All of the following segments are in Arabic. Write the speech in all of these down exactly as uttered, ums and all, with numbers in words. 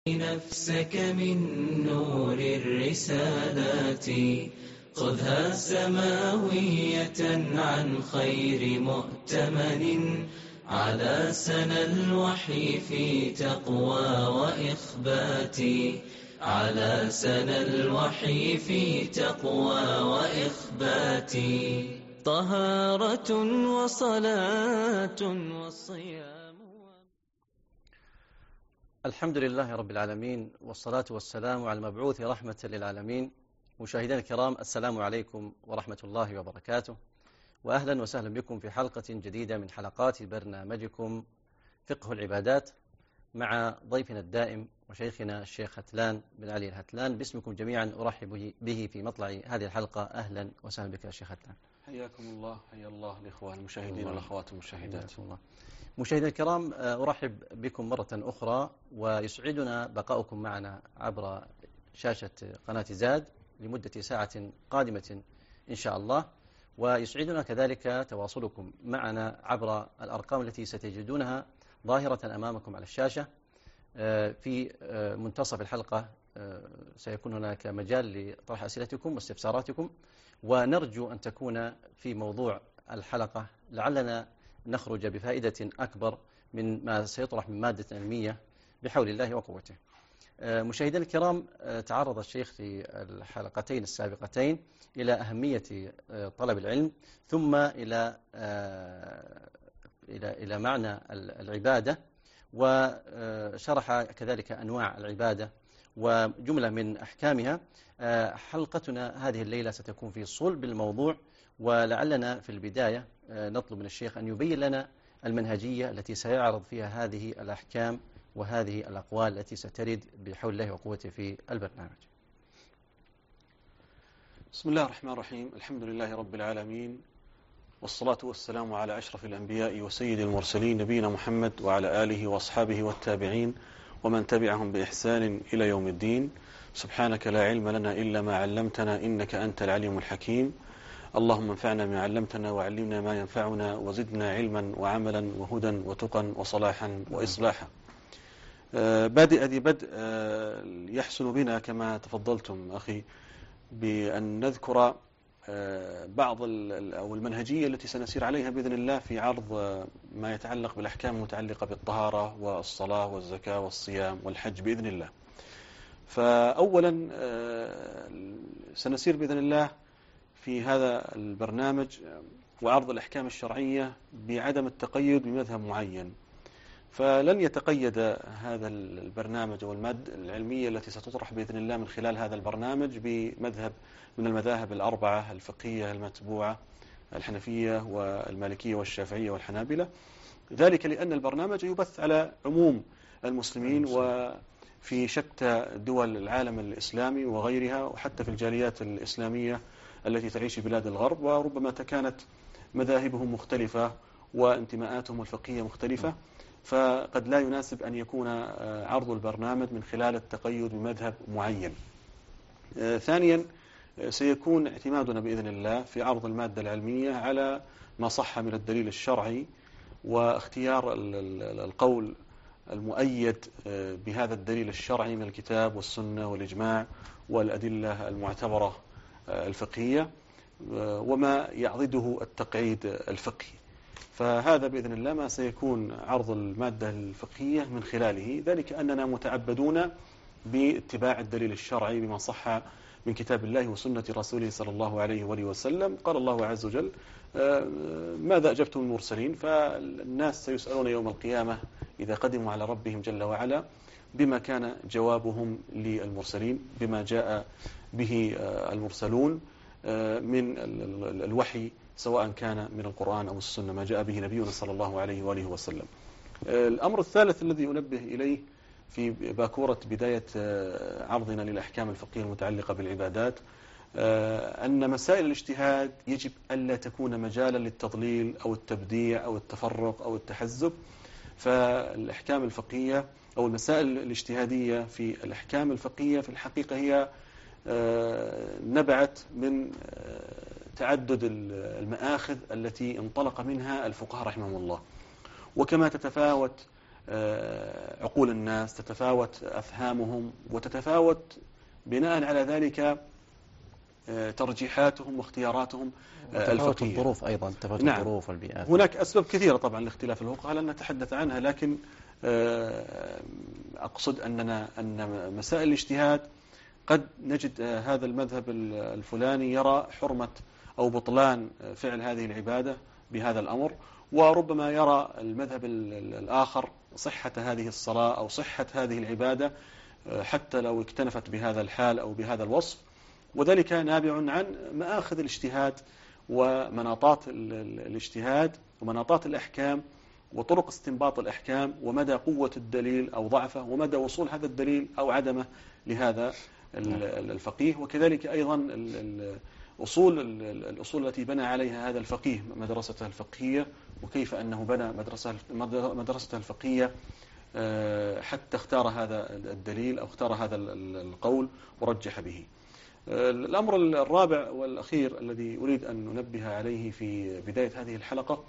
نفسك من نور الرسالات خذها سماوية عن خير مؤتمن على سنى الوحي في تقوى وإخبات على سنى الوحي في تقوى وإخبات طهارة وصلاة وصيام. الحمد لله رب العالمين، والصلاة والسلام على المبعوث رحمة للعالمين. مشاهدينا الكرام، السلام عليكم ورحمة الله وبركاته، وأهلا وسهلا بكم في حلقة جديدة من حلقات برنامجكم فقه العبادات مع ضيفنا الدائم وشيخنا الشيخ هتلان بن علي الهتلان. باسمكم جميعا أرحب به في مطلع هذه الحلقة. أهلا وسهلا بك يا شيخ هتلان. حياكم الله. حيا الله الإخوة المشاهدين والأخوات المشاهدات. الله. مشاهدينا الكرام، أرحب بكم مرة أخرى، ويسعدنا بقاؤكم معنا عبر شاشة قناة زاد لمدة ساعة قادمة إن شاء الله، ويسعدنا كذلك تواصلكم معنا عبر الأرقام التي ستجدونها ظاهرة أمامكم على الشاشة. في منتصف الحلقة سيكون هناك مجال لطرح أسئلتكم واستفساراتكم، ونرجو أن تكون في موضوع الحلقة لعلنا نخرج بفائدة أكبر من ما سيطرح من مادة علمية بحول الله وقوته. مشاهدينا الكرام، تعرض الشيخ في الحلقتين السابقتين إلى أهمية طلب العلم، ثم إلى إلى إلى معنى العبادة، وشرح كذلك أنواع العبادة وجملة من أحكامها. حلقتنا هذه الليلة ستكون في صلب الموضوع، ولعلنا في البداية نطلب من الشيخ أن يبين لنا المنهجية التي سيعرض فيها هذه الأحكام وهذه الأقوال التي سترد بحول الله وقوته في البرنامج. بسم الله الرحمن الرحيم. الحمد لله رب العالمين، والصلاة والسلام على أشرف الأنبياء وسيد المرسلين نبينا محمد وعلى آله وأصحابه والتابعين ومن تبعهم بإحسان إلى يوم الدين. سبحانك لا علم لنا إلا ما علمتنا إنك أنت العليم الحكيم. اللهم انفعنا ما علمتنا وعلمنا ما ينفعنا وزدنا علما وعملا وهدى وتقا وصلاحا وإصلاحا. آه بادئ ذي بدء آه يحسن بنا كما تفضلتم أخي بأن نذكر آه بعض أو المنهجية التي سنسير عليها بإذن الله في عرض آه ما يتعلق بالأحكام المتعلقة بالطهارة والصلاة والزكاة والصيام والحج بإذن الله. فأولا آه سنسير بإذن الله في هذا البرنامج وعرض الأحكام الشرعية بعدم التقيد بمذهب معين، فلن يتقيد هذا البرنامج أو المادة العلمية التي ستطرح بإذن الله من خلال هذا البرنامج بمذهب من المذاهب الأربعة الفقهية المتبوعة، الحنفية والمالكية والشافعية والحنابلة، ذلك لأن البرنامج يبث على عموم المسلمين وفي شتى دول العالم الإسلامي وغيرها، وحتى في الجاليات الإسلامية التي تعيش في بلاد الغرب، وربما كانت مذاهبهم مختلفة وانتماءاتهم الفقهية مختلفة، فقد لا يناسب أن يكون عرض البرنامج من خلال التقيد بمذهب معين. ثانيا، سيكون اعتمادنا بإذن الله في عرض المادة العلمية على ما صح من الدليل الشرعي، واختيار القول المؤيد بهذا الدليل الشرعي من الكتاب والسنة والإجماع والأدلة المعتبرة الفقهية، وما يعضده التقعيد الفقهي. فهذا بإذن الله ما سيكون عرض المادة الفقهية من خلاله، ذلك أننا متعبدون باتباع الدليل الشرعي بما صح من كتاب الله وسنة رسوله صلى الله عليه وآله وسلم. قال الله عز وجل: ماذا أجبتم المرسلين؟ فالناس سيسألون يوم القيامة إذا قدموا على ربهم جل وعلا بما كان جوابهم للمرسلين، بما جاء به المرسلون من الوحي، سواء كان من القرآن أو السنة، ما جاء به نبينا صلى الله عليه وآله وسلم. الأمر الثالث الذي أنبه إليه في باكورة بداية عرضنا للأحكام الفقهية المتعلقة بالعبادات أن مسائل الاجتهاد يجب ألا تكون مجالا للتضليل أو التبديع أو التفرق أو التحزب. فالأحكام الفقهية أو المسائل الاجتهادية في الأحكام الفقهية في الحقيقة هي نبعت من تعدد المآخذ التي انطلق منها الفقهاء رحمهم الله، وكما تتفاوت عقول الناس، تتفاوت أفهامهم، وتتفاوت بناء على ذلك ترجيحاتهم واختياراتهم الفقهية. الظروف أيضا تفاوت نعم. الظروف والبيئات. هناك أسباب كثيرة طبعا لاختلاف الفقهاء لن نتحدث عنها، لكن أقصد أننا أن مسائل الاجتهاد قد نجد هذا المذهب الفلاني يرى حرمة أو بطلان فعل هذه العبادة بهذا الأمر، وربما يرى المذهب الآخر صحة هذه الصلاة أو صحة هذه العبادة حتى لو اكتنفت بهذا الحال أو بهذا الوصف، وذلك نابع عن مآخذ الاجتهاد ومناطات الاجتهاد ومناطات الأحكام وطرق استنباط الأحكام ومدى قوة الدليل أو ضعفه ومدى وصول هذا الدليل أو عدمه لهذا الفقيه. وكذلك أيضا أصول الأصول التي بنى عليها هذا الفقيه مدرسته الفقهية، وكيف أنه بنى مدرسة مدرسته الفقهية حتى اختار هذا الدليل أو اختار هذا القول ورجح به. الأمر الرابع والأخير الذي أريد أن ننبه عليه في بداية هذه الحلقة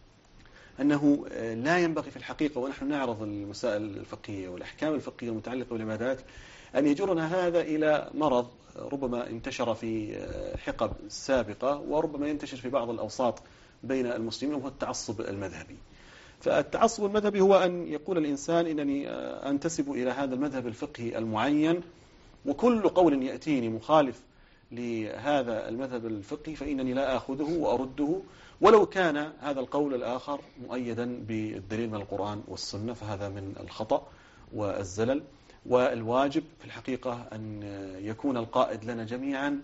أنه لا ينبغي في الحقيقة ونحن نعرض المسائل الفقهية والأحكام الفقهية المتعلقة بالعبادات أن يجرنا هذا إلى مرض ربما انتشر في حقب سابقة وربما ينتشر في بعض الأوساط بين المسلمين، وهو التعصب المذهبي. فالتعصب المذهبي هو أن يقول الإنسان إنني أنتسب إلى هذا المذهب الفقهي المعين، وكل قول يأتيني مخالف لهذا المذهب الفقهي فإنني لا أخذه وأرده، ولو كان هذا القول الآخر مؤيدا بالدليل من القرآن والسنة، فهذا من الخطأ والزلل. والواجب في الحقيقة أن يكون القائد لنا جميعا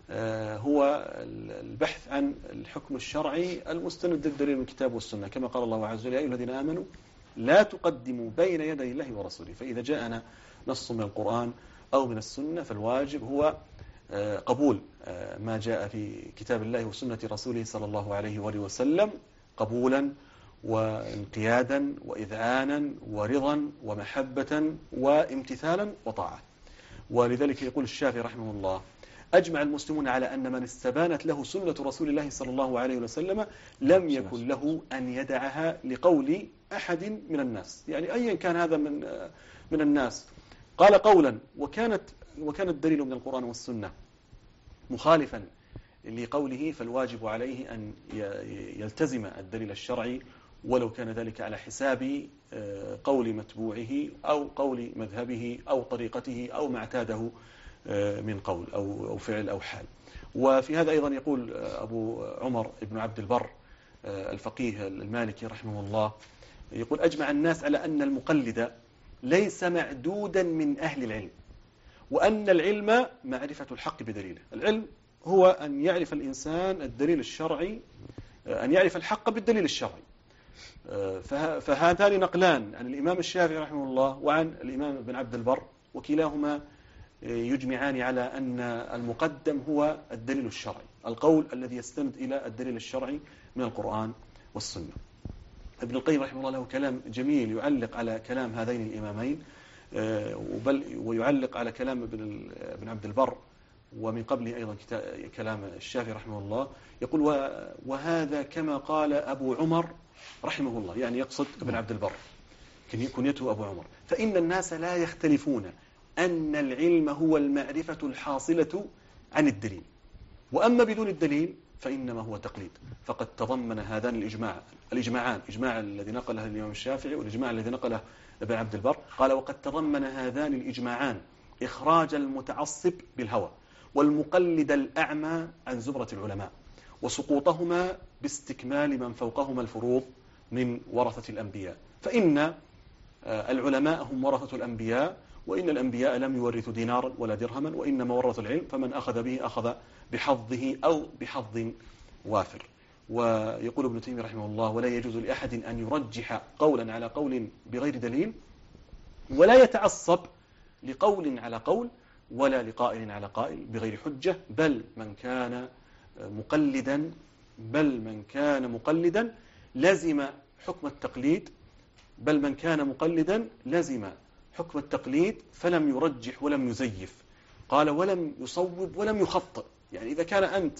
هو البحث عن الحكم الشرعي المستند للدليل من الكتاب والسنة، كما قال الله عز وجل: يا أيها الذين آمنوا لا تقدموا بين يدي الله ورسوله. فإذا جاءنا نص من القرآن أو من السنة فالواجب هو قبول ما جاء في كتاب الله وسنة رسوله صلى الله عليه وآله وسلم قبولا وانقيادا وإذعانا ورضا ومحبة وامتثالا وطاعة. ولذلك يقول الشافعي رحمه الله: أجمع المسلمون على أن من استبانت له سنة رسول الله صلى الله عليه وسلم لم يكن له أن يدعها لقول أحد من الناس، يعني أيا كان هذا من من الناس قال قولا وكانت وكان الدليل من القرآن والسنة مخالفا لقوله، فالواجب عليه أن يلتزم الدليل الشرعي ولو كان ذلك على حساب قول متبوعه أو قول مذهبه أو طريقته أو ما اعتاده من قول أو فعل أو حال. وفي هذا أيضا يقول أبو عمر بن عبد البر الفقيه المالكي رحمه الله، يقول: أجمع الناس على أن المقلد ليس معدودا من أهل العلم، وأن العلم معرفة الحق بدليله. العلم هو أن يعرف الإنسان الدليل الشرعي، أن يعرف الحق بالدليل الشرعي. فهذان نقلان عن الإمام الشافعي رحمه الله وعن الإمام ابن عبد البر، وكلاهما يجمعان على أن المقدم هو الدليل الشرعي، القول الذي يستند إلى الدليل الشرعي من القرآن والسنة. ابن القيم رحمه الله له كلام جميل يعلق على كلام هذين الإمامين، بل ويعلق على كلام ابن عبد البر ومن قبله أيضا كلام الشافعي رحمه الله. يقول: وهذا كما قال أبو عمر رحمه الله، يعني يقصد ابن عبد البر كنيته أبو عمر، فإن الناس لا يختلفون أن العلم هو المعرفة الحاصلة عن الدليل، وأما بدون الدليل فإنما هو تقليد. فقد تضمن هذان الإجماع الإجماعان، إجماع الذي نقله الإمام الشافعي والإجماع الذي نقله ابن عبد البر، قال: وقد تضمن هذان الإجماعان إخراج المتعصب بالهوى والمقلد الأعمى عن زمرة العلماء، وسقوطهما باستكمال من فوقهما الفروض من ورثة الأنبياء، فإن العلماء هم ورثة الأنبياء، وإن الأنبياء لم يورثوا دينارا ولا درهما، وإنما ورثوا العلم، فمن أخذ به أخذ بحظه أو بحظ وافر. ويقول ابن تيمية رحمه الله: ولا يجوز لأحد أن يرجح قولا على قول بغير دليل، ولا يتعصب لقول على قول، ولا لقائل على قائل بغير حجة، بل من كان مقلدا بل من كان مقلدا لزم حكم التقليد بل من كان مقلدا لزم حكم التقليد فلم يرجح ولم يزيف. قال: ولم يصوب ولم يخطئ. يعني إذا كان أنت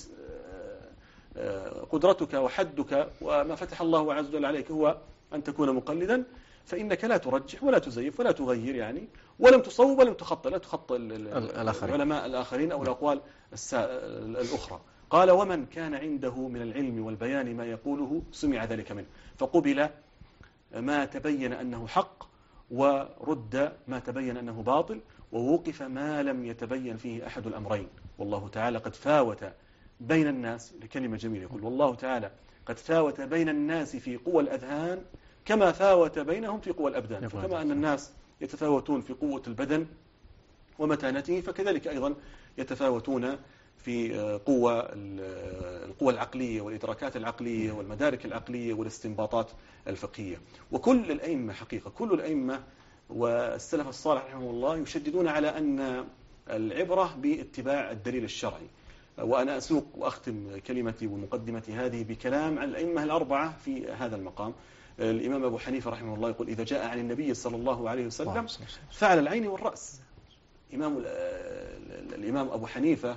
قدرتك وحدك وما فتح الله عز وجل عليك هو أن تكون مقلدا، فإنك لا ترجح ولا تزيف ولا تغير يعني، ولم تصوب ولم تخطئ، لا تخطئ العلماء الآخرين أو الأقوال الأخرى. قال: ومن كان عنده من العلم والبيان ما يقوله سمع ذلك منه، فقبل ما تبين أنه حق، ورد ما تبين أنه باطل، ووقف ما لم يتبين فيه أحد الأمرين. والله تعالى قد فاوت بين الناس، لكلمة جميلة، يقول: والله تعالى قد فاوت بين الناس في قوى الأذهان كما فاوت بينهم في قوى الأبدان. فكما أن الناس يتفاوتون في قوة البدن ومتانته، فكذلك أيضا يتفاوتون في قوة القوى العقلية والإدراكات العقلية والمدارك العقلية والاستنباطات الفقهية. وكل الأئمة حقيقة، كل الأئمة والسلف الصالح رحمه الله يشددون على أن العبرة باتباع الدليل الشرعي. وأنا أسوق وأختم كلمتي ومقدمتي هذه بكلام عن الأئمة الأربعة في هذا المقام. الإمام أبو حنيفة رحمه الله يقول: إذا جاء عن النبي صلى الله عليه وسلم فعل العين والرأس. إمام الإمام أبو حنيفة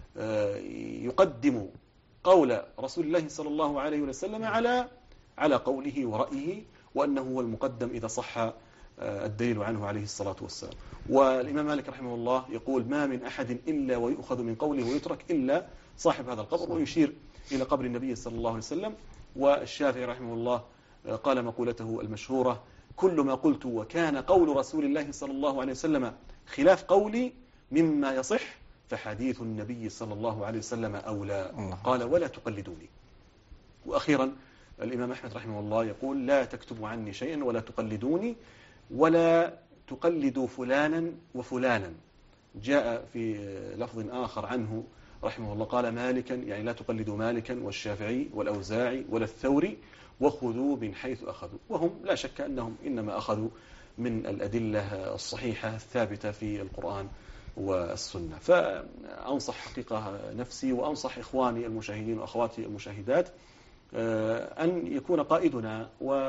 يقدم قول رسول الله صلى الله عليه وسلم على على قوله ورأيه، وأنه هو المقدم إذا صح الدليل عنه عليه الصلاة والسلام. والإمام مالك رحمه الله يقول: ما من أحد إلا ويؤخذ من قوله ويترك إلا صاحب هذا القبر، ويشير إلى قبر النبي صلى الله عليه وسلم. والشافعي رحمه الله قال مقولته المشهورة: كل ما قلت وكان قول رسول الله صلى الله عليه وسلم خلاف قولي مما يصح فحديث النبي صلى الله عليه وسلم أولى. قال: ولا تقلدوني. وأخيرا الإمام أحمد رحمه الله يقول: لا تكتبوا عني شيئا ولا تقلدوني ولا تقلدوا فلانا وفلانا. جاء في لفظ آخر عنه رحمه الله قال: مالكا، يعني لا تقلدوا مالكا والشافعي والأوزاعي ولا الثوري، وخذوا من حيث أخذوا. وهم لا شك أنهم إنما أخذوا من الأدلة الصحيحة الثابتة في القرآن والسنة. فأنصح حقيقة نفسي وأنصح إخواني المشاهدين وأخواتي المشاهدات أن يكون قائدنا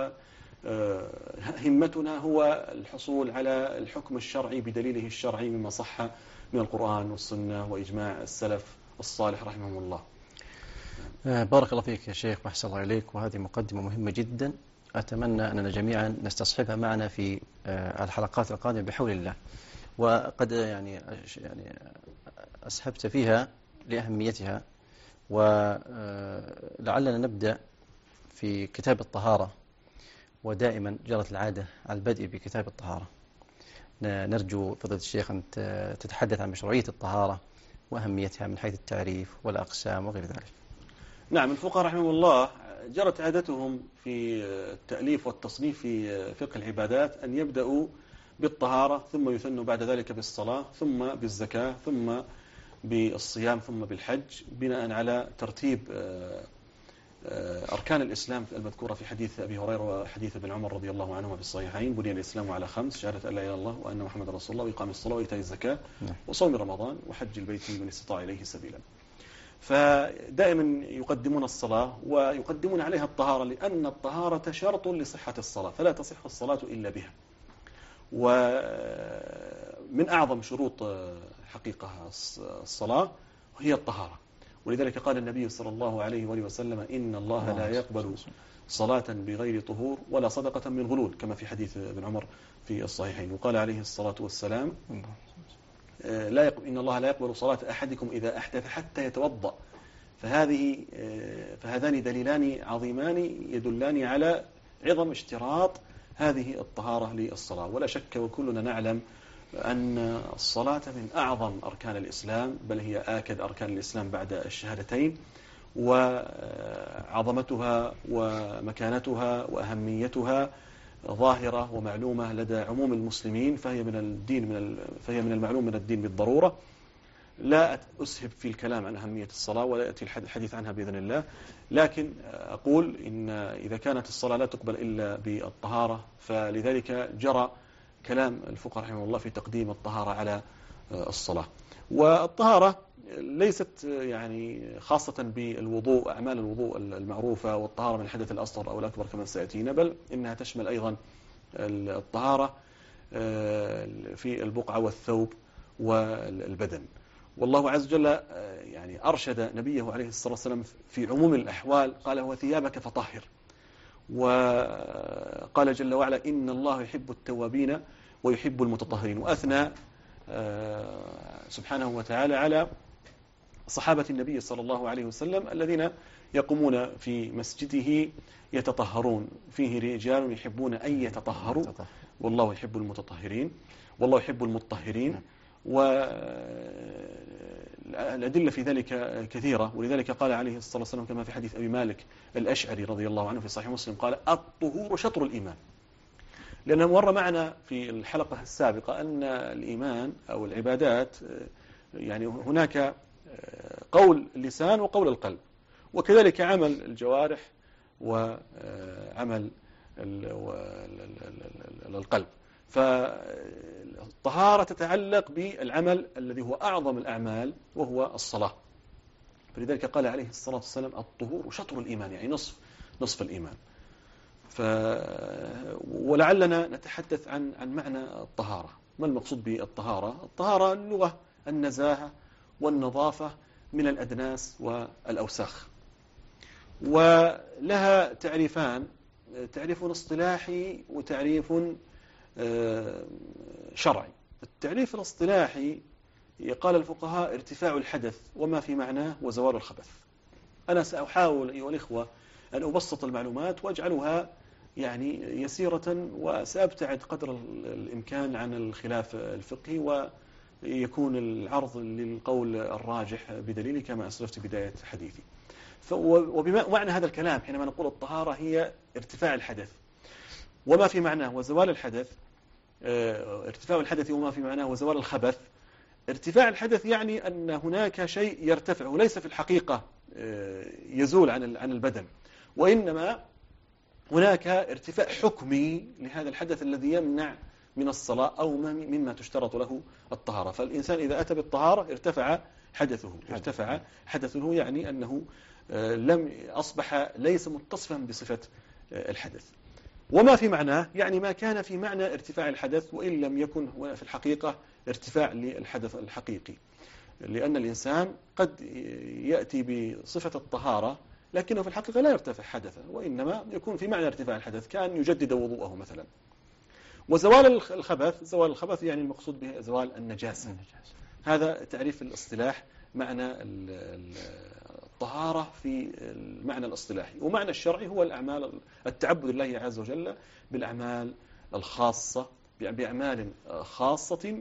وهمتنا هو الحصول على الحكم الشرعي بدليله الشرعي مما صح من القرآن والسنة وإجماع السلف الصالح رحمهم الله. بارك الله فيك يا شيخ وأحسن الله إليك. وهذه مقدمة مهمة جدا، أتمنى أننا جميعا نستصحبها معنا في الحلقات القادمة بحول الله. وقد يعني يعني أسهبت فيها لأهميتها، ولعلنا نبدأ في كتاب الطهارة. ودائما جرت العادة على البدء بكتاب الطهارة. نرجو فضيلة الشيخ أن تتحدث عن مشروعية الطهارة وأهميتها من حيث التعريف والأقسام وغير ذلك. نعم، الفقهاء رحمهم الله جرت عادتهم في التأليف والتصنيف في فقه العبادات أن يبدأوا بالطهارة، ثم يثنوا بعد ذلك بالصلاة، ثم بالزكاة، ثم بالصيام، ثم بالحج، بناء على ترتيب أركان الإسلام المذكورة في حديث أبي هريرة وحديث ابن عمر رضي الله عنهما في الصحيحين: بني الإسلام على خمس: شهادة أن لا إله إلا الله وأن محمد رسول الله، وإقام الصلاة وإيتاء الزكاة وصوم رمضان وحج البيت من استطاع إليه سبيلا. فدائما يقدمون الصلاة ويقدمون عليها الطهارة، لأن الطهارة شرط لصحة الصلاة، فلا تصح الصلاة إلا بها. ومن أعظم شروط حقيقة الصلاة هي الطهارة. ولذلك قال النبي صلى الله عليه وآله وسلم: إن الله لا يقبل صلاة بغير طهور ولا صدقة من غلول، كما في حديث ابن عمر في الصحيحين. وقال عليه الصلاة والسلام: لا يقبل إن الله لا يقبل صلاة أحدكم إذا أحدث حتى يتوضأ. فهذه فهذان دليلان عظيمان يدلان على عظم اشتراط هذه الطهارة للصلاة. ولا شك وكلنا نعلم أن الصلاة من أعظم أركان الإسلام، بل هي آكد أركان الإسلام بعد الشهادتين، وعظمتها ومكانتها وأهميتها ظاهرة ومعلومة لدى عموم المسلمين، فهي من الدين من فهي من المعلوم من الدين بالضرورة. لا أسهب في الكلام عن أهمية الصلاة ولا يأتي الحديث عنها بإذن الله، لكن أقول إن إذا كانت الصلاة لا تقبل إلا بالطهارة، فلذلك جرى كلام الفقهاء رحمه الله في تقديم الطهارة على الصلاة. والطهارة ليست يعني خاصة بالوضوء، أعمال الوضوء المعروفة والطهارة من الحدث الأصغر أو الأكبر كما سيأتينا، بل إنها تشمل أيضا الطهارة في البقعة والثوب والبدن. والله عز وجل يعني أرشد نبيه عليه الصلاة والسلام في عموم الأحوال، قال: وثيابك فطهر. وقال جل وعلا إن الله يحب التوابين ويحب المتطهرين، وأثنى سبحانه وتعالى على صحابة النبي صلى الله عليه وسلم الذين يقومون في مسجده يتطهرون، فيه رجال يحبون أن يتطهروا والله يحب المتطهرين والله يحب المطهرين. والأدلة في ذلك كثيرة، ولذلك قال عليه الصلاة والسلام كما في حديث أبي مالك الأشعري رضي الله عنه في صحيح مسلم قال الطهور شطر الإيمان. لأنه مر معنا في الحلقة السابقة أن الإيمان أو العبادات يعني هناك قول اللسان وقول القلب، وكذلك عمل الجوارح وعمل القلب. فالطهارة تتعلق بالعمل الذي هو أعظم الأعمال وهو الصلاة، فلذلك قال عليه الصلاة والسلام الطهور شطر الإيمان، يعني نصف نصف الإيمان. ف ولعلنا نتحدث عن عن معنى الطهارة. ما المقصود بالطهارة؟ الطهارة اللغة النزاهة والنظافة من الأدناس والأوساخ، ولها تعريفان، تعريف اصطلاحي وتعريف شرعي. التعريف الاصطلاحي قال الفقهاء ارتفاع الحدث وما في معناه وزوال الخبث. أنا سأحاول أيها الإخوة أن أبسط المعلومات وأجعلها يعني يسيرة، وسأبتعد قدر الإمكان عن الخلاف الفقهي، ويكون العرض للقول الراجح بدليل كما أسلفت بداية حديثي. ومعنى هذا الكلام حينما نقول الطهارة هي ارتفاع الحدث وما في معناه وزوال الحدث، ارتفاع الحدث وما في معناه وزوال الخبث. ارتفاع الحدث يعني أن هناك شيء يرتفع وليس في الحقيقة يزول عن عن البدن، وإنما هناك ارتفاع حكمي لهذا الحدث الذي يمنع من الصلاة أو مما تشترط له الطهارة. فالإنسان إذا أتى بالطهارة ارتفع حدثه ارتفع حدثه يعني أنه لم أصبح ليس متصفا بصفة الحدث. وما في معناه يعني ما كان في معنى ارتفاع الحدث وإن لم يكن في الحقيقة ارتفاع للحدث الحقيقي، لأن الإنسان قد يأتي بصفة الطهارة لكنه في الحقيقة لا يرتفع حدثا، وإنما يكون في معنى ارتفاع الحدث كأن يجدد وضوءه مثلا. وزوال الخبث، زوال الخبث يعني المقصود به زوال النجاسة. هذا تعريف الاصطلاح معنى الطهارة في المعنى الاصطلاحي. ومعنى الشرعي هو الأعمال، التعبد لله عز وجل بالأعمال الخاصة، بأعمال خاصة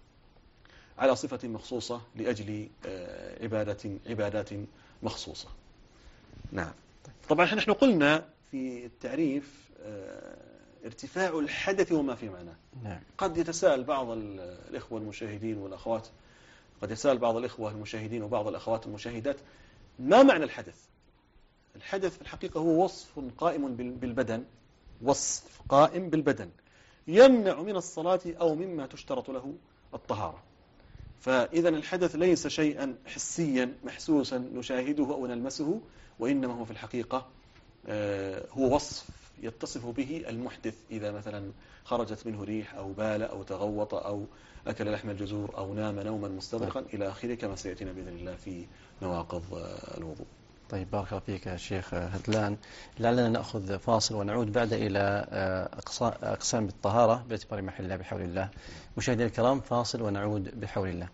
على صفة مخصوصة لأجل عبادة عبادات مخصوصة. نعم. طبعا نحن قلنا في التعريف ارتفاع الحدث وما في معناه. نعم. قد يتساءل بعض الإخوة المشاهدين والأخوات قد يتساءل بعض الإخوة المشاهدين وبعض الأخوات المشاهدات ما معنى الحدث؟ الحدث في الحقيقة هو وصف قائم بالبدن، وصف قائم بالبدن يمنع من الصلاة أو مما تشترط له الطهارة. فإذا الحدث ليس شيئا حسيا محسوسا نشاهده أو نلمسه، وإنما هو في الحقيقة هو وصف يتصف به المحدث إذا مثلا خرجت منه ريح أو بال أو تغوط أو أكل لحم الجزور أو نام نوما مستغرقا إلى آخره، كما سيأتينا بإذن الله في نواقض الوضوء. طيب، بارك الله فيك يا شيخ هدلان. لعلنا نأخذ فاصل ونعود بعد إلى أقسام الطهارة باعتبار محلها بحول الله. مشاهدينا الكرام، فاصل ونعود بحول الله.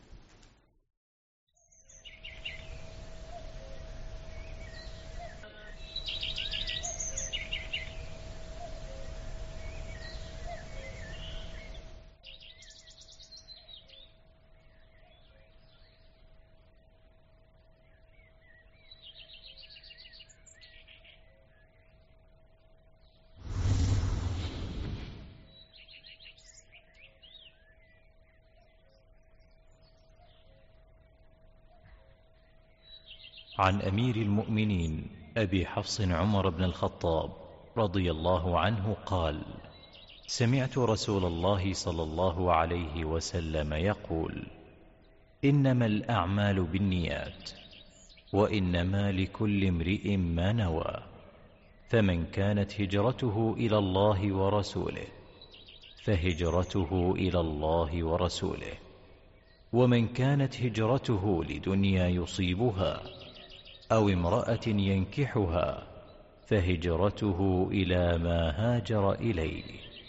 عن أمير المؤمنين أبي حفص عمر بن الخطاب رضي الله عنه قال: سمعت رسول الله صلى الله عليه وسلم يقول: إنما الأعمال بالنيات وإنما لكل امرئ ما نوى، فمن كانت هجرته إلى الله ورسوله فهجرته إلى الله ورسوله، ومن كانت هجرته لدنيا يصيبها أو امرأة ينكحها فهجرته إلى ما هاجر إليه.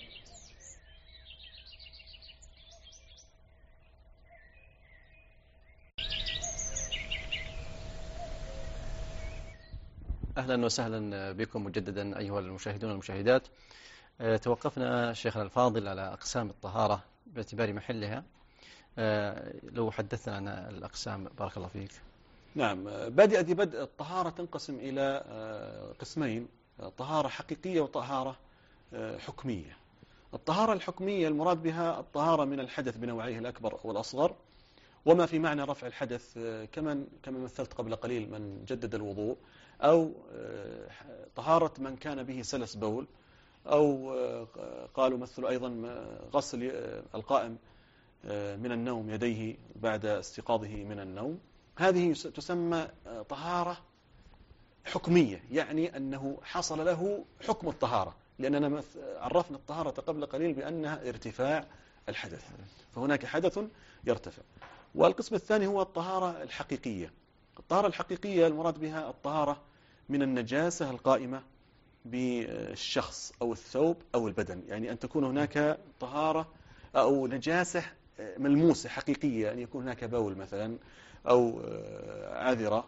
أهلا وسهلا بكم مجددا أيها المشاهدون والمشاهدات. توقفنا شيخنا الفاضل على أقسام الطهارة باعتبار محلها. لو حدثنا عن الأقسام بارك الله فيك. نعم، بادئ بدء الطهارة تنقسم إلى قسمين: طهارة حقيقية وطهارة حكمية. الطهارة الحكمية المراد بها الطهارة من الحدث بنوعيه الأكبر والأصغر، وما في معنى رفع الحدث كمن كما مثلت قبل قليل من جدد الوضوء، أو طهارة من كان به سلس بول، أو قالوا مثلوا أيضا غسل القائم من النوم يديه بعد استيقاظه من النوم. هذه تسمى طهارة حكمية، يعني أنه حصل له حكم الطهارة، لأننا عرفنا الطهارة قبل قليل بأنها ارتفاع الحدث، فهناك حدث يرتفع. والقسم الثاني هو الطهارة الحقيقية. الطهارة الحقيقية المراد بها الطهارة من النجاسة القائمة بالشخص أو الثوب أو البدن، يعني أن تكون هناك طهارة أو نجاسة ملموسة حقيقية، أن يكون هناك بول مثلا أو عذرة،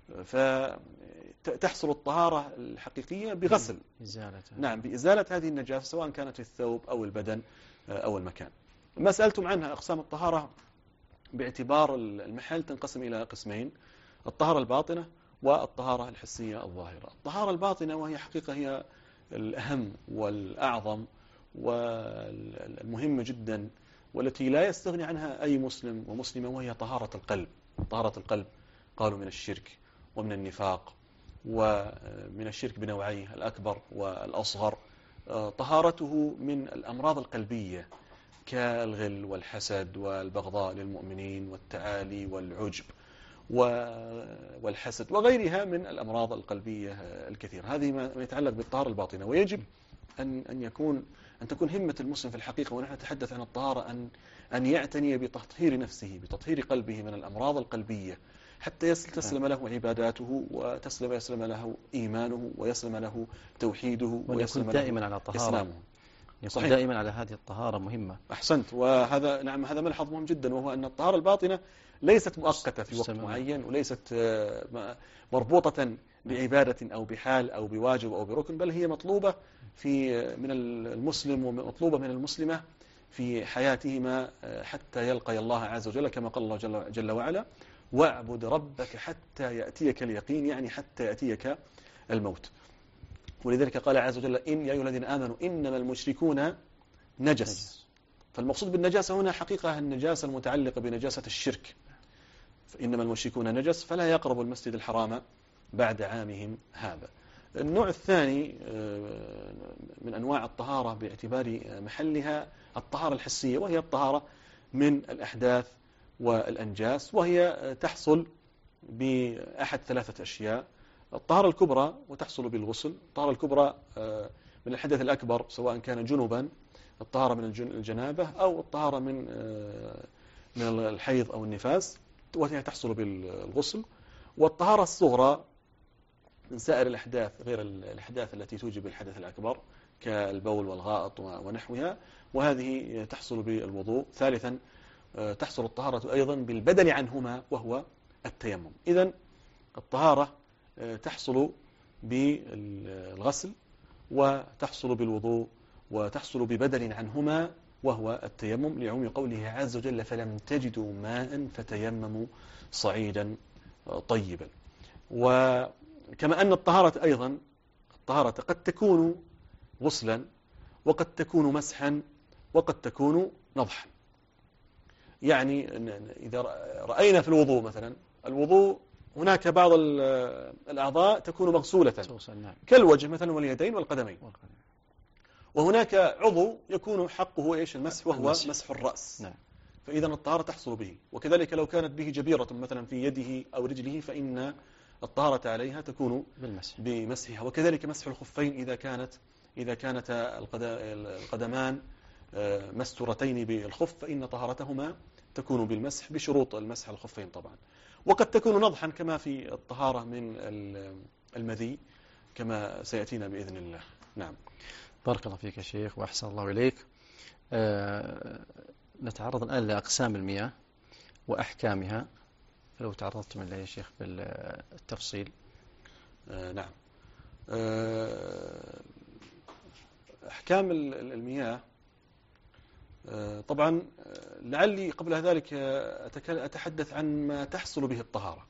فتحصل الطهارة الحقيقية بغسل إزالة. نعم، بإزالة هذه النجاسة سواء كانت في الثوب أو البدن أو المكان. ما سألتم عنها أقسام الطهارة باعتبار المحل تنقسم إلى قسمين: الطهارة الباطنة والطهارة الحسية الظاهرة. الطهارة الباطنة وهي حقيقة هي الأهم والأعظم والمهمة جدا، والتي لا يستغني عنها أي مسلم ومسلمة، وهي طهارة القلب. طهارة القلب قالوا من الشرك ومن النفاق ومن الشرك بنوعيه الأكبر والأصغر. طهارته من الأمراض القلبية كالغل والحسد والبغضاء للمؤمنين والتعالي والعجب والحسد وغيرها من الأمراض القلبية الكثيرة. هذه ما يتعلق بالطهارة الباطنة. ويجب أن أن يكون أن تكون همة المسلم في الحقيقة، ونحن نتحدث عن الطهارة، أن أن يعتني بتطهير نفسه، بتطهير قلبه من الأمراض القلبية، حتى تسلم له عباداته وتسلم يسلم له إيمانه ويسلم له توحيده ويكون دائما على طهارة إسلامه. يكون صحيح. دائما على هذه الطهارة مهمة. أحسنت. وهذا نعم هذا ملحظ مهم جدا، وهو أن الطهارة الباطنة ليست مؤقتة في وقت معين، وليست مربوطة بعبادة أو بحال أو بواجب أو بركن، بل هي مطلوبة في من المسلم ومطلوبة من المسلمة في حياتهما حتى يلقى الله عز وجل، كما قال الله جل, جل وعلا: واعبد ربك حتى يأتيك اليقين، يعني حتى يأتيك الموت. ولذلك قال عز وجل: إن يا أيها الذين آمنوا إنما المشركون نجس. فالمقصود بالنجاسة هنا حقيقة النجاسة المتعلقة بنجاسة الشرك، فإنما المشركون نجس فلا يقربوا المسجد الحرام بعد عامهم هذا. النوع الثاني من أنواع الطهارة باعتبار محلها الطهارة الحسية، وهي الطهارة من الأحداث والأنجاس، وهي تحصل بأحد ثلاثة أشياء: الطهارة الكبرى وتحصل بالغسل، الطهارة الكبرى من الحدث الأكبر سواء كان جنوبا، الطهارة من الجنابة، أو الطهارة من من الحيض أو النفاس، وهي تحصل بالغسل. والطهارة الصغرى من سائر الأحداث غير الأحداث التي توجب الحدث الأكبر كالبول والغائط ونحوها، وهذه تحصل بالوضوء. ثالثا تحصل الطهارة أيضا بالبدل عنهما وهو التيمم. إذن الطهارة تحصل بالغسل وتحصل بالوضوء وتحصل ببدل عنهما وهو التيمم، لعموم قوله عز وجل: فلم تجدوا ماء فتيمموا صعيدا طيبا. وكما أن الطهارة أيضا الطهارة قد تكون غسلا، وقد تكون مسحا، وقد تكون نضحا. يعني إذا رأينا في الوضوء مثلا، الوضوء هناك بعض الأعضاء تكون مغسولة كالوجه مثلا واليدين والقدمين، وهناك عضو يكون حقه إيش؟ المسح، وهو المسح. مسح الرأس. نعم. فإذا الطهارة تحصل به. وكذلك لو كانت به جبيرة مثلا في يده أو رجله، فإن الطهارة عليها تكون بالمسح. بمسحها. وكذلك مسح الخفين إذا كانت إذا كانت القدمان مستورتين بالخف، فإن طهارتهما تكون بالمسح بشروط المسح الخفين طبعا. وقد تكون نضحا كما في الطهارة من المذي، كما سيأتينا بإذن الله. نعم. بارك الله فيك يا شيخ وأحسن الله إليك. أه نتعرض الآن لأقسام المياه وأحكامها، لو تعرضتم إليه يا شيخ بالتفصيل. أه نعم. أه أحكام المياه، أه طبعا لعلي قبل ذلك أتحدث عن ما تحصل به الطهارة،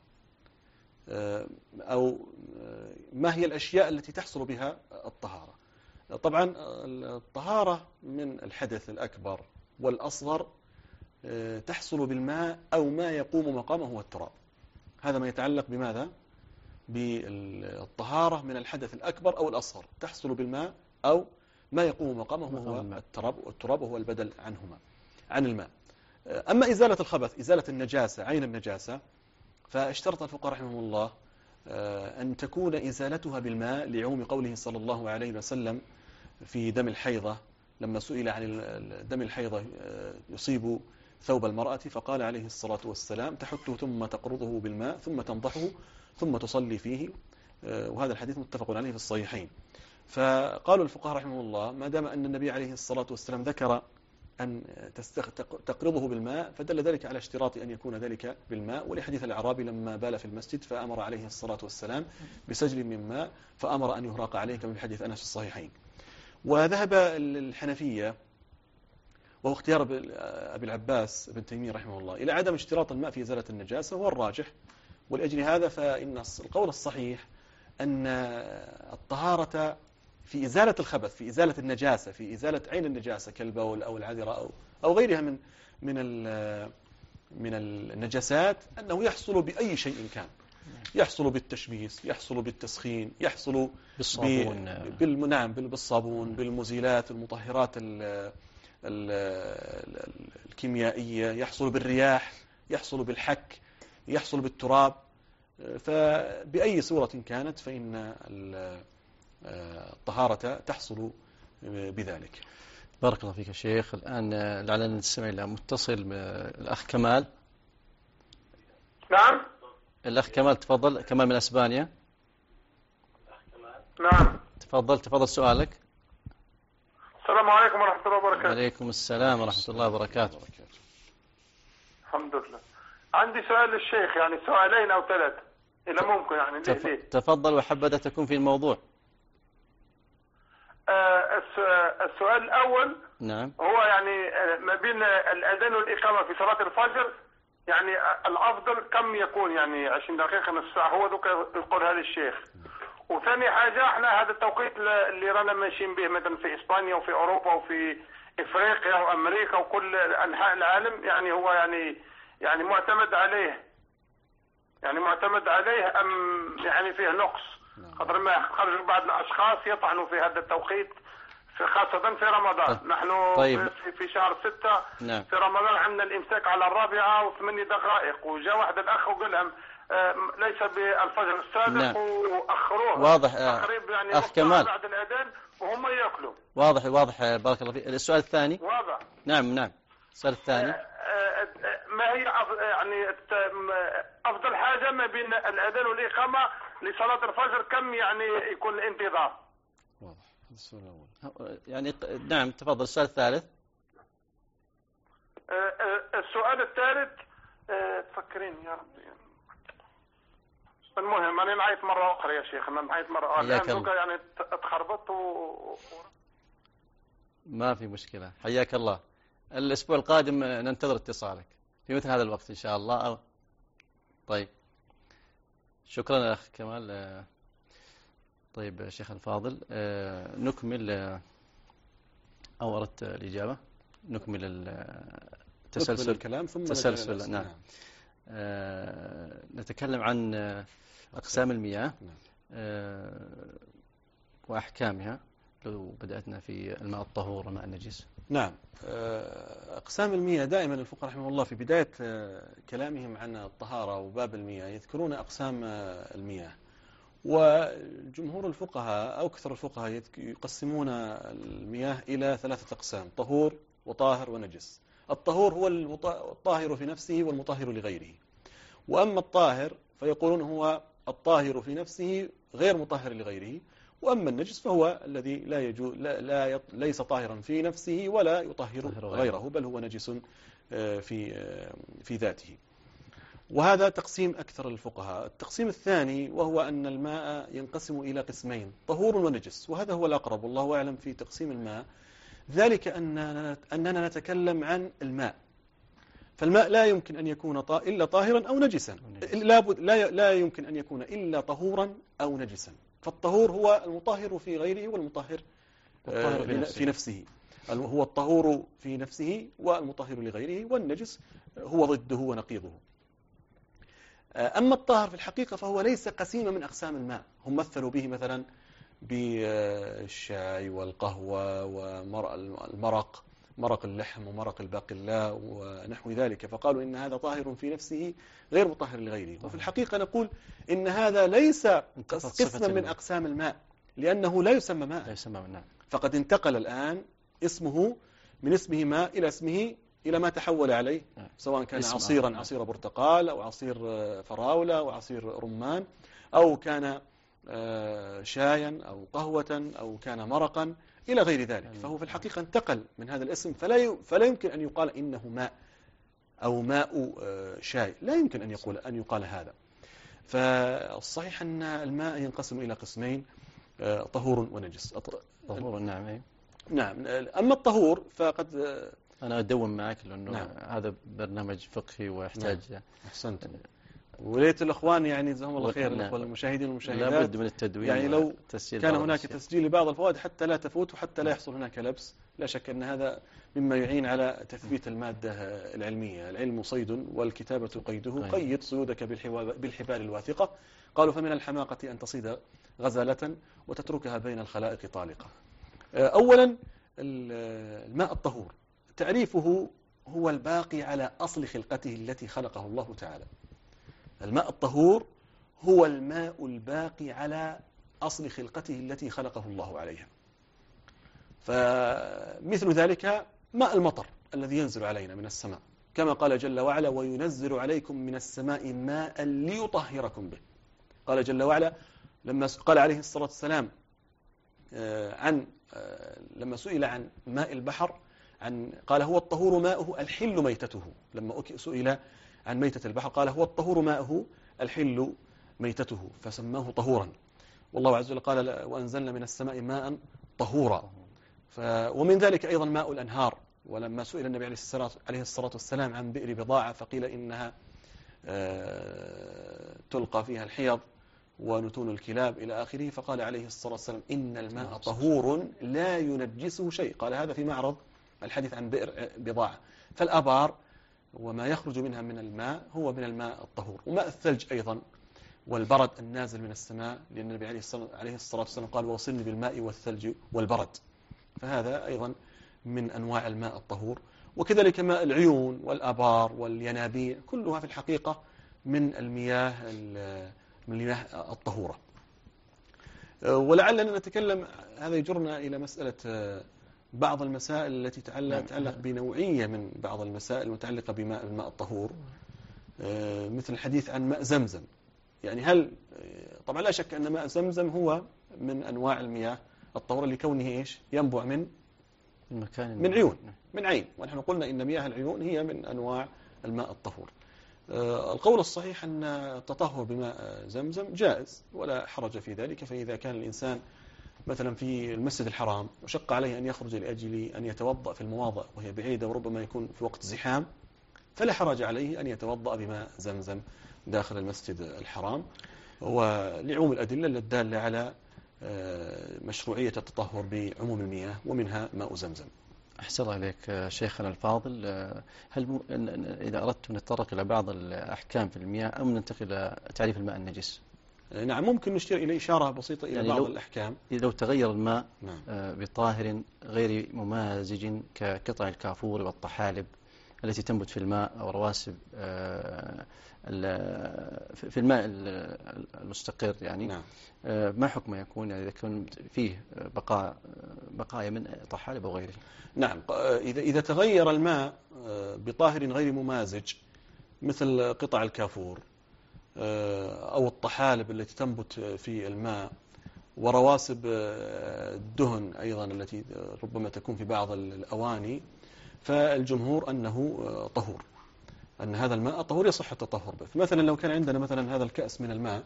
أو ما هي الأشياء التي تحصل بها الطهارة. طبعا الطهارة من الحدث الأكبر والأصغر تحصل بالماء أو ما يقوم مقامه هو التراب. هذا ما يتعلق بماذا؟ بالطهارة من الحدث الأكبر أو الأصغر، تحصل بالماء أو ما يقوم مقامه هو التراب، والتراب هو البدل عنهما عن الماء. أما إزالة الخبث، إزالة النجاسة، عين النجاسة، فاشترط الفقهاء رحمهم الله أن تكون إزالتها بالماء، لعموم قوله صلى الله عليه وسلم في دم الحيضة لما سئل عن دم الحيضة يصيب ثوب المرأة، فقال عليه الصلاة والسلام: تحته ثم تقرضه بالماء ثم تنضحه ثم تصلي فيه. وهذا الحديث متفق عليه في الصحيحين. فقالوا الفقهاء رحمهم الله ما دام أن النبي عليه الصلاة والسلام ذكر أن تقرضه بالماء، فدل ذلك على اشتراط أن يكون ذلك بالماء، ولحديث الأعرابي لما بال في المسجد فأمر عليه الصلاة والسلام بسجل من ماء فأمر أن يهراق عليه، كما في حديث أنس في الصحيحين. وذهب الحنفية وهو اختيار أبي العباس ابن تيمية رحمه الله إلى عدم اشتراط الماء في إزالة النجاسة، هو الراجح. ولأجل هذا فإن القول الصحيح أن الطهارة في إزالة الخبث، في إزالة النجاسة، في إزالة عين النجاسة كالبول أو العذرة أو أو غيرها من من من النجاسات، أنه يحصل بأي شيء كان، يحصل بالتشميس، يحصل بالتسخين، يحصل بالصابون، بال نعم بالصابون، بالمزيلات المطهرات الكيميائية، يحصل بالرياح، يحصل بالحك، يحصل بالتراب. فبأي صورة كانت فإن الطهارة تحصل بذلك. بارك الله فيك يا شيخ. الآن لعلنا نستمع إلى متصل الأخ كمال. نعم. الأخ كمال تفضل. كمال من أسبانيا. نعم. تفضل تفضل سؤالك. السلام عليكم ورحمة الله وبركاته. وعليكم السلام ورحمة الله وبركاته. الحمد لله. عندي سؤال للشيخ، يعني سؤالين أو ثلاثة إذا ممكن، يعني تف... ليه؟ تفضل، وحبذا تكون في الموضوع. آه السؤال الأول نعم. هو يعني ما بين الأذان والإقامة في صلاة الفجر، يعني الأفضل كم يكون؟ يعني عشرين دقيقة نصف ساعة، هو ذوك يقول هذا الشيخ. وثاني حاجة، احنا هذا التوقيت اللي رانا ماشيين به مثلا في إسبانيا وفي أوروبا وفي إفريقيا وأمريكا وكل أنحاء العالم، يعني هو يعني يعني معتمد عليه، يعني معتمد عليه أم يعني فيه نقص؟ قدر ما خرج بعض الأشخاص يطعنوا في هذا التوقيت، في خاصة في رمضان. طيب. نحن طيب. في, في شهر ستة. نعم. في رمضان عندنا الإمساك على الرابعة وثمانية دقائق، وجاء واحد الأخ وقال لهم ليس بالفجر الصادق. نعم. وأخروه واضح. تقريبا يعني أخ كمال بعد الأذان وهم يأكلوا. واضح واضح. بارك الله فيك. السؤال الثاني. واضح. نعم نعم. السؤال الثاني، ما هي يعني أفضل حاجة ما بين الأذان والإقامة لصلاة الفجر؟ كم يعني يكون الانتظار؟ واضح. هذا السؤال الأول. يعني نعم تفضل. السؤال الثالث. السؤال الثالث تفكرين يا ربي. المهم أنا نعيط مرة أخرى يا شيخ، أنا نعيط مرة أخرى يعني تخربطت و... ما في مشكلة. حياك الله. الأسبوع القادم ننتظر اتصالك في مثل هذا الوقت إن شاء الله. أو... طيب شكرا أخ كمال. طيب شيخ الفاضل، نكمل أو أردت الإجابة؟ نكمل التسلسل الكلام ثم تسلسل. نعم. آه نتكلم عن أقسام المياه. نعم. آه وأحكامها، لو بدأتنا في الماء الطهور وماء النجس. نعم. أقسام المياه دائما الفقهاء رحمه الله في بداية كلامهم عن الطهارة وباب المياه يذكرون أقسام المياه، وجمهور الفقهاء أو أكثر الفقهاء يقسمون المياه إلى ثلاثة أقسام: طهور وطاهر ونجس. الطهور هو الطاهر في نفسه والمطهر لغيره، وأما الطاهر فيقولون هو الطاهر في نفسه غير مطهر لغيره، وأما النجس فهو الذي لا يجوز لا, لا يط... ليس طاهرا في نفسه ولا يطهر غيره، بل هو نجس في في ذاته. وهذا تقسيم أكثر الفقهاء. التقسيم الثاني وهو أن الماء ينقسم إلى قسمين، طهور ونجس، وهذا هو الأقرب والله أعلم في تقسيم الماء، ذلك أننا, أننا نتكلم عن الماء، فالماء لا يمكن أن يكون إلا طاهرا أو نجسا، لا, لا, لا يمكن أن يكون إلا طهورا أو نجسا. فالطهور هو المطهر في غيره والمطهر في نفسه. في نفسه هو الطهور في نفسه والمطهر لغيره، والنجس هو ضده ونقيضه. أما الطاهر في الحقيقة فهو ليس قسيما من أقسام الماء. هم مثلوا به مثلا بالشاي والقهوة والمرق، مرق اللحم ومرق الباقلاء ونحو ذلك، فقالوا إن هذا طاهر في نفسه غير مطهر لغيره. وفي الحقيقة نقول إن هذا ليس قسما من أقسام الماء، لأنه لا يسمى ماء، لا يسمى ماء. فقد انتقل الآن اسمه من اسمه ماء إلى اسمه إلى ما تحول عليه، سواء كان عصيرا، عصير برتقال أو عصير فراولة أو عصير رمان، أو كان شايا أو قهوة أو كان مرقا إلى غير ذلك. فهو في الحقيقة انتقل من هذا الاسم، فلا فلا يمكن أن يقال إنه ماء أو ماء شاي، لا يمكن أن يقول أن يقال هذا. فالصحيح أن الماء ينقسم إلى قسمين، طهور ونجس. طهور، نعم. نعم. أما الطهور فقد أنا أدوم معك لأنه نعم. هذا برنامج فقهي ويحتاج. نعم. أحسنت. وليت الأخوان يعني جزاهم الله خير، الأخوة المشاهدين والمشاهدات، لابد من التدوين، يعني لو كان هناك تسجيل لبعض الفوائد حتى لا تفوت وحتى لا يحصل هناك لبس. لا شك أن هذا مما يعين على تثبيت المادة العلمية. العلم صيد والكتابة قيده، قيد صيودك بالحبال الواثقة. قالوا فمن الحماقة أن تصيد غزالة وتتركها بين الخلائق طالقة. أولا الماء الطهور تعريفه هو الباقي على أصل خلقته التي خلقه الله تعالى. الماء الطهور هو الماء الباقي على أصل خلقته التي خلقه الله عليها. فمثل ذلك ماء المطر الذي ينزل علينا من السماء، كما قال جل وعلا وينزل عليكم من السماء ماء ليطهركم به. قال جل وعلا لما قال عليه الصلاة والسلام عن لما سئل عن ماء البحر عن قال هو الطهور ماؤه الحل ميتته. لما سئل عن ميتة البحر قال هو الطهور ماؤه الحل ميتته، فسماه طهورا. والله عز وجل قال وأنزلنا من السماء ماء طهورا. ومن ذلك أيضا ماء الأنهار. ولما سئل النبي عليه الصلاة والسلام عن بئر بضاعة فقيل إنها تلقى فيها الحيض ونتون الكلاب إلى آخره، فقال عليه الصلاة والسلام إن الماء طهور لا ينجسه شيء. قال هذا في معرض الحديث عن بئر بضاعة. فالآبار وما يخرج منها من الماء هو من الماء الطهور. وماء الثلج أيضا والبرد النازل من السماء، لأن النبي عليه الصلاة والسلام قال وصلني بالماء والثلج والبرد، فهذا أيضا من أنواع الماء الطهور. وكذلك ماء العيون والآبار والينابيع، كلها في الحقيقة من المياه من المياه الطهورة. ولعلنا نتكلم، هذا يجرنا إلى مسألة بعض المسائل التي تتعلق بنوعية من بعض المسائل المتعلقة بماء الماء الطهور، مثل الحديث عن ماء زمزم. يعني هل طبعا لا شك أن ماء زمزم هو من أنواع المياه الطهورة لكونه إيش ينبع من مكان من عيون من عين، ونحن قلنا إن مياه العيون هي من أنواع الماء الطهور. القول الصحيح أن التطهر بماء زمزم جائز ولا حرج في ذلك. فإذا كان الإنسان مثلا في المسجد الحرام وشق عليه أن يخرج لأجل أن يتوضأ في المواضع وهي بعيدة وربما يكون في وقت زحام، فلا حرج عليه أن يتوضأ بماء زمزم داخل المسجد الحرام، ولعموم الأدلة الدالة على مشروعية التطهر بعموم المياه ومنها ماء زمزم. أحسن عليك شيخنا الفاضل. هل م... إذا أردت أن نتطرق إلى بعض الأحكام في المياه أم ننتقل إلى تعريف الماء النجس؟ نعم، ممكن نشير إلى إشارة بسيطة إلى يعني بعض لو الأحكام. لو تغير الماء نعم. بطاهر غير ممازج كقطع الكافور والطحالب التي تنبت في الماء أو رواسب في الماء المستقر يعني. نعم. ما حكم يكون يعني إذا كان فيه بقاء بقايا من طحالب أو غيره؟ نعم، إذا إذا تغير الماء بطاهر غير ممازج مثل قطع الكافور أو الطحالب التي تنبت في الماء ورواسب الدهن أيضا التي ربما تكون في بعض الأواني، فالجمهور أنه طهور، أن هذا الماء طهور يصح التطهر به. فمثلا لو كان عندنا مثلا هذا الكأس من الماء،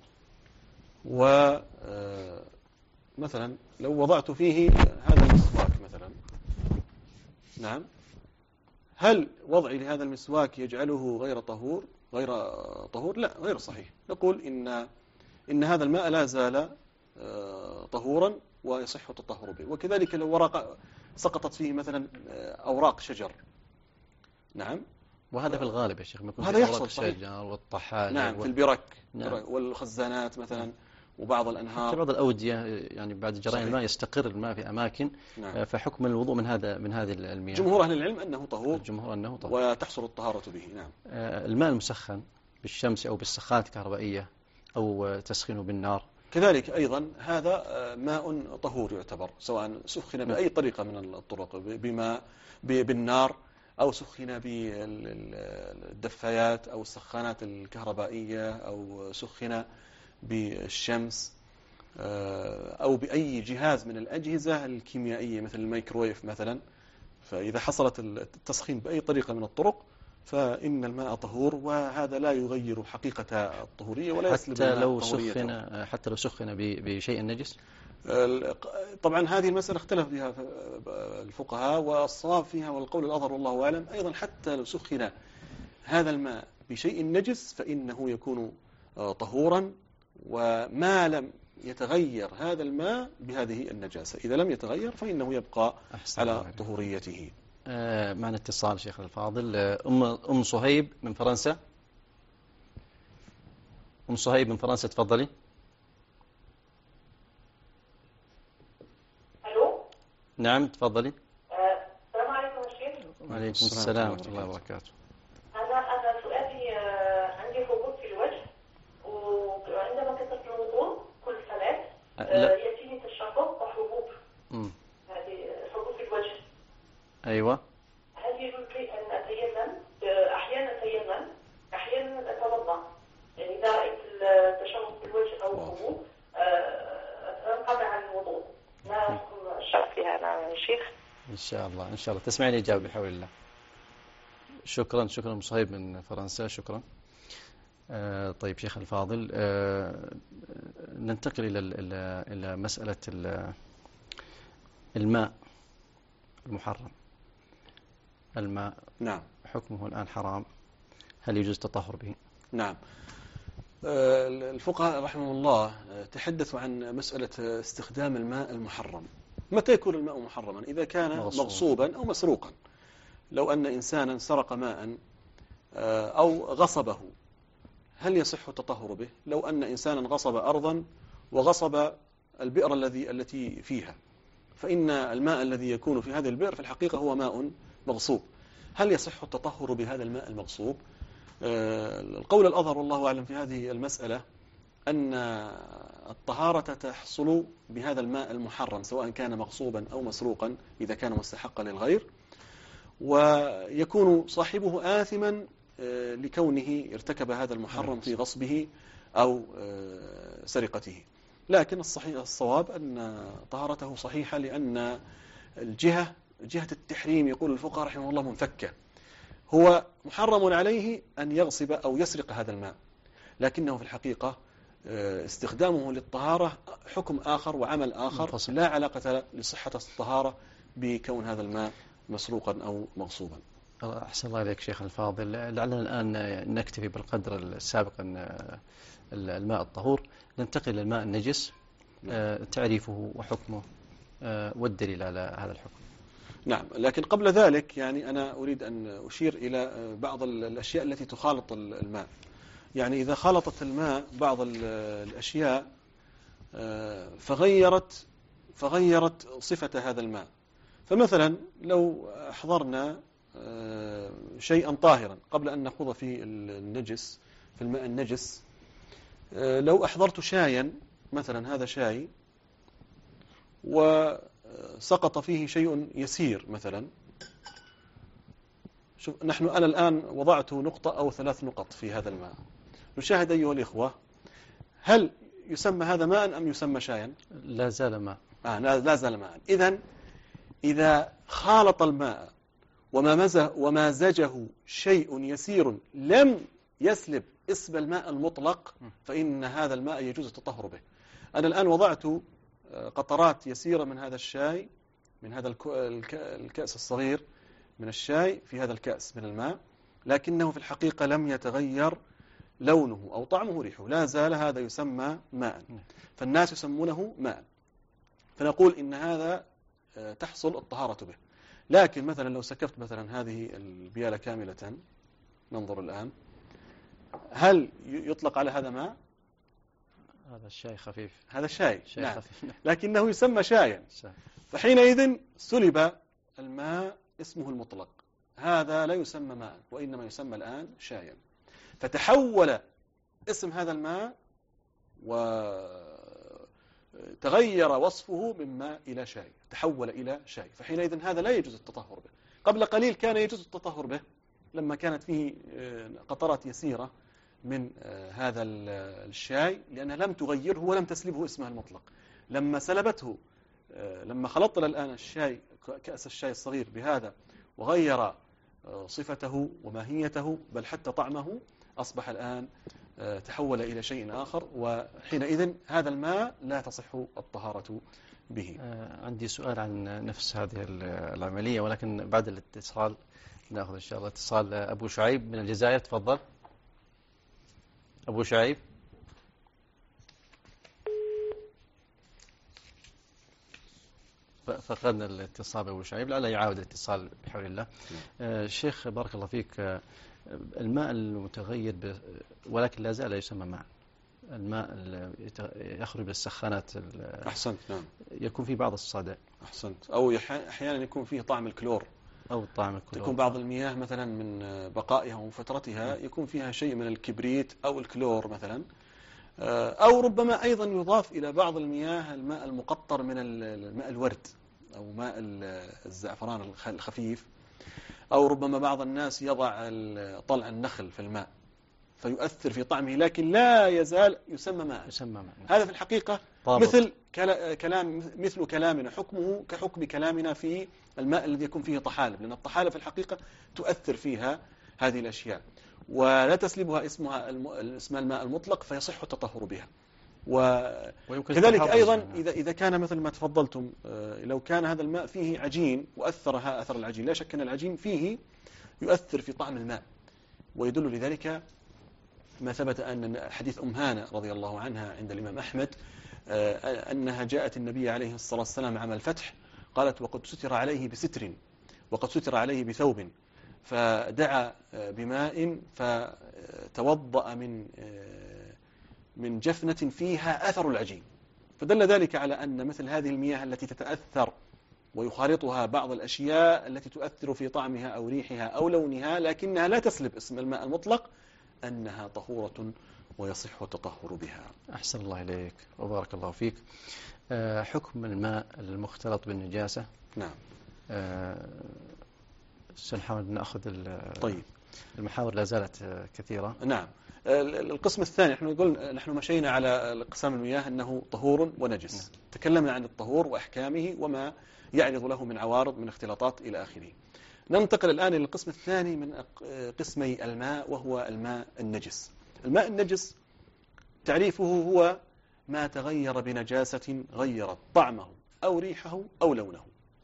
ومثلا لو وضعت فيه هذا المسواك مثلا، نعم، هل وضعي لهذا المسواك يجعله غير طهور غير طهور؟ لا، غير صحيح. نقول إن إن هذا الماء لا زال طهورا ويصح التطهر به. وكذلك لو ورق سقطت فيه مثلا أوراق شجر، نعم، وهذا في الغالب يا شيخ ما يكون هذا يحصل الشجر والطحالب، نعم، وال... في البرك، نعم، والخزانات مثلا، وبعض الأنهار، في بعض الأودية يعني بعد جريان الماء يستقر الماء في أماكن، نعم. فحكم الوضوء من هذا من هذه المياه. جمهور أهل العلم أنه طهور، الجمهور أنه طهور وتحصل الطهارة به، نعم. الماء المسخن بالشمس أو بالسخانات الكهربائية أو تسخينه بالنار كذلك أيضا هذا ماء طهور يعتبر، سواء سخن بأي طريقة من الطرق، بما بالنار أو سخن بالدفايات أو السخانات الكهربائية أو سخن بالشمس أو بأي جهاز من الأجهزة الكيميائية مثل الميكروويف مثلا. فإذا حصلت التسخين بأي طريقة من الطرق فإن الماء طهور، وهذا لا يغير حقيقة الطهورية ولا يسلب حتى لو سخن حتى لو سخن بشيء نجس. طبعا هذه المسألة اختلف فيها الفقهاء، والصواب فيها والقول الأظهر والله أعلم أيضا حتى لو سخن هذا الماء بشيء نجس فإنه يكون طهورا، وما لم يتغير هذا الماء بهذه النجاسة. إذا لم يتغير فإنه يبقى على طهوريته. آه معنا اتصال شيخ الفاضل. أم أم صهيب من فرنسا. أم صهيب من فرنسا تفضلي. ألو. نعم تفضلي. آه السلام عليكم يا شيخ. وعليكم السلام ورحمة الله وبركاته. أنا أنا سؤالي آه عندي حبوب في الوجه، وعندما كثرت الوضوء كل صلاة آه يأتيني تشقق وحبوب. امم هذه حبوب في الوجه. أيوة. هل يجوز لي أن أتيمم؟ أحيانا أتيمم، أحيانا أتوضأ. يعني إذا رأيت التشقق في الوجه أو الحبوب أنقطع عن الوضوء. ما حكم الشرع في هذا يا شيخ؟ إن شاء الله إن شاء الله تسمعين الإجابة بحول الله. شكرا شكرا أم صهيب من فرنسا، شكرا. آه طيب شيخ الفاضل، آه ننتقل إلى إلى إلى مسألة الماء المحرم. الماء نعم حكمه الآن حرام، هل يجوز التطهر به؟ نعم. الفقهاء رحمه الله تحدثوا عن مسألة استخدام الماء المحرم. متى يكون الماء محرما؟ إذا كان مغصوب. مغصوبا أو مسروقا. لو أن إنسانا سرق ماء أو غصبه هل يصح التطهر به؟ لو أن إنسانا غصب أرضا وغصب البئر الذي التي فيها، فإن الماء الذي يكون في هذه البئر في الحقيقة هو ماء مغصوب، هل يصح التطهر بهذا الماء المغصوب؟ القول الأظهر والله أعلم في هذه المسألة أن الطهارة تحصل بهذا الماء المحرم سواء كان مغصوبا أو مسروقا إذا كان مستحقا للغير، ويكون صاحبه آثما لكونه ارتكب هذا المحرم في غصبه أو سرقته. لكن الصحيح الصواب أن طهارته صحيحة، لأن الجهة جهة التحريم يقول الفقهاء رحمه الله منفكة. هو محرم عليه أن يغصب أو يسرق هذا الماء، لكنه في الحقيقة استخدامه للطهارة حكم آخر وعمل آخر منفصل. لا علاقة لصحة الطهارة بكون هذا الماء مسروقا أو مغصوبا. أحسن الله إليك شيخ الفاضل. لعلنا الآن نكتفي بالقدر السابق أن الماء الطهور، ننتقل إلى الماء النجس، تعريفه وحكمه والدليل على هذا الحكم. نعم، لكن قبل ذلك يعني أنا أريد أن أشير إلى بعض الأشياء التي تخالط الماء. يعني إذا خالطت الماء بعض الأشياء فغيرت فغيرت صفة هذا الماء، فمثلا لو أحضرنا شيئا طاهرا قبل أن نخوض في النجس في الماء النجس، لو أحضرت شايا مثلا، هذا شاي وسقط فيه شيء يسير مثلا، شوف نحن أنا الآن وضعت نقطة أو ثلاث نقط في هذا الماء، نشاهد أيها الإخوة، هل يسمى هذا ماء أم يسمى شايا؟ لا زال ماء. آه لا زال ماء. إذن إذا خالط الماء ومازجه شيء يسير لم يسلب اسم الماء المطلق فإن هذا الماء يجوز التطهر به. أنا الآن وضعت قطرات يسيرة من هذا الشاي، من هذا الكأس الصغير من الشاي في هذا الكأس من الماء، لكنه في الحقيقة لم يتغير لونه أو طعمه ريحه، لا زال هذا يسمى ماء، فالناس يسمونه ماء، فنقول إن هذا تحصل الطهارة به. لكن مثلا لو سكبت مثلا هذه البيالة كاملة، ننظر الآن، هل يطلق على هذا ماء؟ هذا الشاي خفيف، هذا شاي، شاي نعم. خفيف. لكنه يسمى شايا، فحينئذ سلب الماء اسمه المطلق، هذا لا يسمى ماء وإنما يسمى الآن شايا، فتحول اسم هذا الماء وتغير وصفه من ماء إلى شاي، تحول إلى شاي، فحينئذ هذا لا يجوز التطهر به. قبل قليل كان يجوز التطهر به لما كانت فيه قطرات يسيرة من هذا الشاي، لأنها لم تغيره ولم تسلبه اسمه المطلق. لما سلبته، لما خلطنا الآن الشاي، كأس الشاي الصغير بهذا، وغير صفته وماهيته بل حتى طعمه، أصبح الآن تحول إلى شيء آخر، وحينئذ هذا الماء لا تصح الطهارة به. عندي سؤال عن نفس هذه العملية، ولكن بعد الاتصال نأخذ إن شاء الله اتصال أبو شعيب من الجزائر. تفضل أبو شعيب. فقدنا الاتصال أبو شعيب، لعل يعاود الاتصال بحول الله. آه شيخ بارك الله فيك، آه الماء المتغير ب... ولكن لا زال يسمى ماء، الماء يخرج بالسخانات. أحسنت، نعم. يكون فيه بعض الصدى. أحسنت. أو أحيانا يكون فيه طعم الكلور، أو طعم الكلور. تكون بعض المياه مثلا من بقائها وفترتها يكون فيها شيء من الكبريت أو الكلور مثلا، أو ربما أيضا يضاف إلى بعض المياه الماء المقطر من الماء الورد أو ماء الزعفران الخفيف، أو ربما بعض الناس يضع طلع النخل في الماء فيؤثر في طعمه، لكن لا يزال يسمى ماء. يسمى ماء. هذا في الحقيقة طابط. مثل كلام مثل كلامنا، حكمه كحكم كلامنا في الماء الذي يكون فيه طحالب، لأن الطحالب في الحقيقة تؤثر فيها هذه الأشياء ولا تسلبها اسمها اسم الماء المطلق فيصح التطهر بها. وكذلك أيضا إذا إذا كان مثل ما تفضلتم، لو كان هذا الماء فيه عجين وأثرها أثر العجين، لا شك أن العجين فيه يؤثر في طعم الماء، ويدل لذلك ما ثبت أن حديث أم هانة رضي الله عنها عند الإمام أحمد أنها جاءت النبي عليه الصلاة والسلام عام الفتح، قالت وقد ستر عليه بستر وقد ستر عليه بثوب، فدعا بماء فتوضأ من من جفنة فيها أثر العجين، فدل ذلك على أن مثل هذه المياه التي تتأثر ويخالطها بعض الأشياء التي تؤثر في طعمها أو ريحها أو لونها لكنها لا تسلب اسم الماء المطلق، أنها طهورة ويصح التطهر بها. أحسن الله إليك وبارك الله فيك. حكم الماء المختلط بالنجاسة. نعم. سنحاول نأخذ طيب. المحاور لا زالت كثيرة. نعم. القسم الثاني نحن نقول نحن مشينا على اقسام المياه أنه طهور ونجس. نعم. تكلمنا عن الطهور وأحكامه وما يعرض له من عوارض من اختلاطات إلى آخره. ننتقل الآن إلى القسم الثاني من قسمي الماء، وهو الماء النجس. الماء النجس تعريفه هو ما تغير بنجاسة غيرت طعمه أو ريحه أو لونه.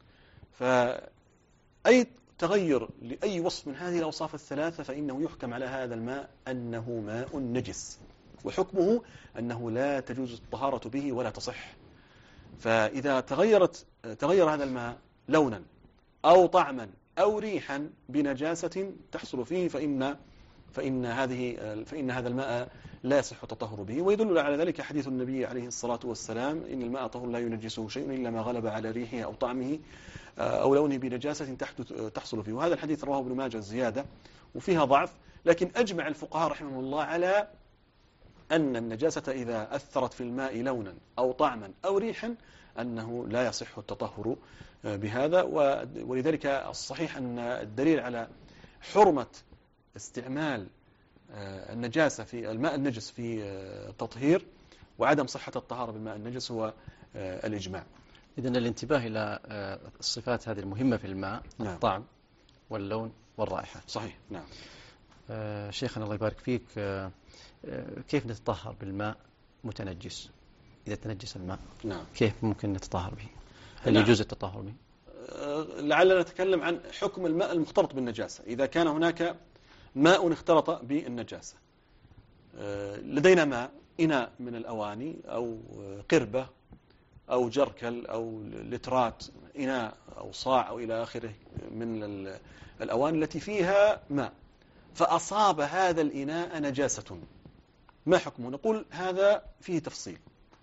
فأي تغير لأي وصف من هذه الأوصاف الثلاثة فإنه يحكم على هذا الماء أنه ماء نجس، وحكمه أنه لا تجوز الطهارة به ولا تصح. فإذا تغيرت تغير هذا الماء لونا أو طعما أو ريحا بنجاسة تحصل فيه فإن فإن هذه فإن هذا الماء لا يصح التطهر به. ويدل على ذلك حديث النبي عليه الصلاة والسلام: إن الماء طهور لا ينجسه شيء إلا ما غلب على ريحه أو طعمه أو لونه بنجاسة تحصل فيه. وهذا الحديث رواه ابن ماجه الزيادة وفيها ضعف، لكن أجمع الفقهاء رحمه الله على أن النجاسة إذا أثرت في الماء لونا أو طعما أو ريحا أنه لا يصح التطهر بهذا. ولذلك الصحيح أن الدليل على حرمة استعمال النجاسة في الماء النجس في تطهير وعدم صحة الطهارة بالماء النجس هو الإجماع. إذن الانتباه إلى الصفات هذه المهمة في الماء، نعم. الطعم واللون والرائحة. صحيح، نعم. آه شيخنا الله يبارك فيك، آه كيف نتطهر بالماء متنجس إذا تنجس الماء؟ نعم. كيف ممكن نتطهر به؟ هل نعم. يجوز التطهر به؟ آه لعلنا نتكلم عن حكم الماء المختلط بالنجاسة. إذا كان هناك ماء اختلط بالنجاسة، آه لدينا ماء، إناء من الأواني أو قربة أو جركل أو لترات، إناء أو صاع أو إلى آخره من الأواني التي فيها ماء، فأصاب هذا الإناء نجاسة، ما حكمه؟ نقول هذا فيه تفصيل.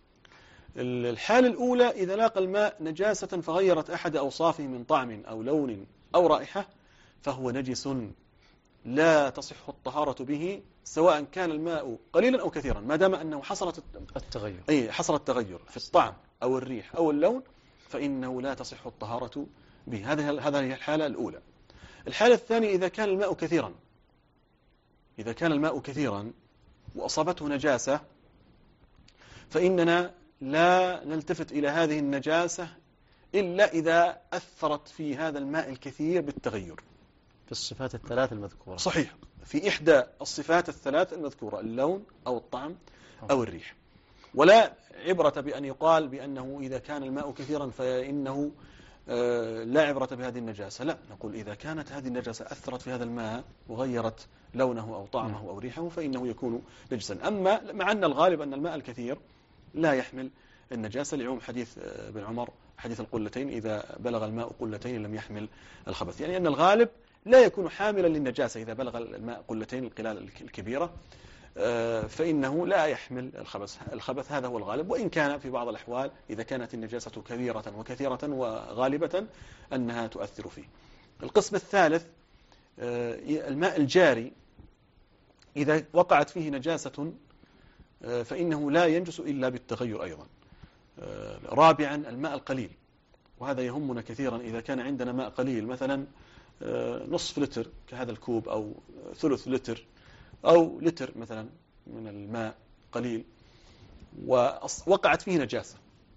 الحالة الأولى إذا لاقى الماء نجاسة فغيرت أحد أوصافه من طعم أو لون أو رائحة فهو نجس لا تصح الطهارة به، سواء كان الماء قليلا أو كثيرا، ما دام أنه حصلت التغير أي حصل التغير في الطعم أو الريح أو اللون فإنه لا تصح الطهارة به. هذه هذه هي الحالة الأولى. الحالة الثانية إذا كان الماء كثيرا، إذا كان الماء كثيرا وأصابته نجاسة فإننا لا نلتفت إلى هذه النجاسة إلا إذا أثرت في هذا الماء الكثير بالتغير في الصفات الثلاث المذكورة. صحيح، في إحدى الصفات الثلاث المذكورة، اللون أو الطعم أو الريح. ولا عبرة بأن يقال بأنه إذا كان الماء كثيرا فإنه لا عبرة بهذه النجاسة، لا، نقول إذا كانت هذه النجاسة أثرت في هذا الماء وغيرت لونه أو طعمه أو ريحه فإنه يكون نجسا. أما مع أن الغالب أن الماء الكثير لا يحمل النجاسة، لعموم حديث ابن عمر حديث القلتين، إذا بلغ الماء قلتين لم يحمل الخبث، يعني أن الغالب لا يكون حاملا للنجاسة إذا بلغ الماء قلتين القلال الكبيرة فإنه لا يحمل الخبث الخبث هذا هو الغالب، وإن كان في بعض الأحوال إذا كانت النجاسة كبيرة وكثيرة وغالبة أنها تؤثر فيه. القسم الثالث الماء الجاري، إذا وقعت فيه نجاسة فإنه لا ينجس إلا بالتغير أيضا. رابعا الماء القليل، وهذا يهمنا كثيرا. إذا كان عندنا ماء قليل مثلا نصف لتر كهذا الكوب أو ثلث لتر أو لتر مثلا من الماء قليل ووقعت فيه نجاسة،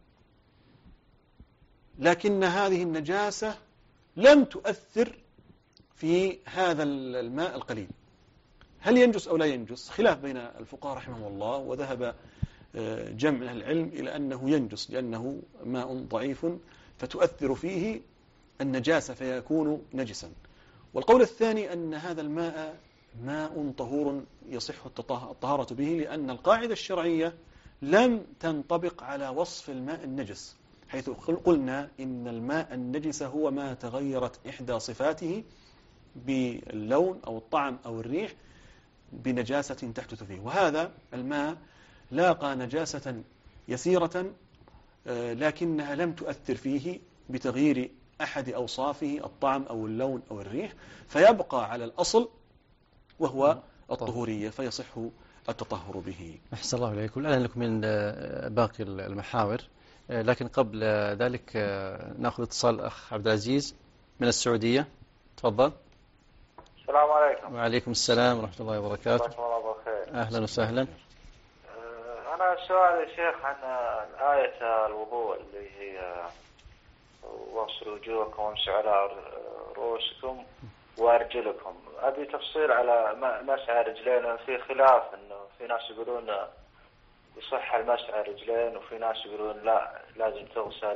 لكن هذه النجاسة لم تؤثر في هذا الماء القليل، هل ينجس أو لا ينجس؟ خلاف بين الفقهاء رحمهم الله، وذهب جمع من العلم إلى أنه ينجس لأنه ماء ضعيف فتؤثر فيه النجاسة فيكون نجسا. والقول الثاني أن هذا الماء ماء طهور يصح الطهارة به، لأن القاعدة الشرعية لم تنطبق على وصف الماء النجس، حيث قلنا إن الماء النجس هو ما تغيرت إحدى صفاته باللون أو الطعم أو الريح بنجاسة تحدث فيه، وهذا الماء لاقى نجاسة يسيرة لكنها لم تؤثر فيه بتغيير أحد أوصافه الطعم أو اللون أو الريح، فيبقى على الأصل وهو الطهورية فيصح التطهر به. أحسن الله إليكم. الآن لكم من باقي المحاور، لكن قبل ذلك نأخذ اتصال أخ عبد العزيز من السعودية. تفضل. السلام عليكم. وعليكم السلام ورحمة الله وبركاته. الله بخير. أهلا وسهلا. أنا سؤال يا شيخ عن آية الوضوء اللي هي واغسلوا وجوهكم وامسحوا على رؤوسكم وأرجلكم، أبي تفصيل على مسح رجلين. في خلاف إنه في ناس يقولون يصح المسح رجلين وفي ناس يقولون لا لازم تغسل.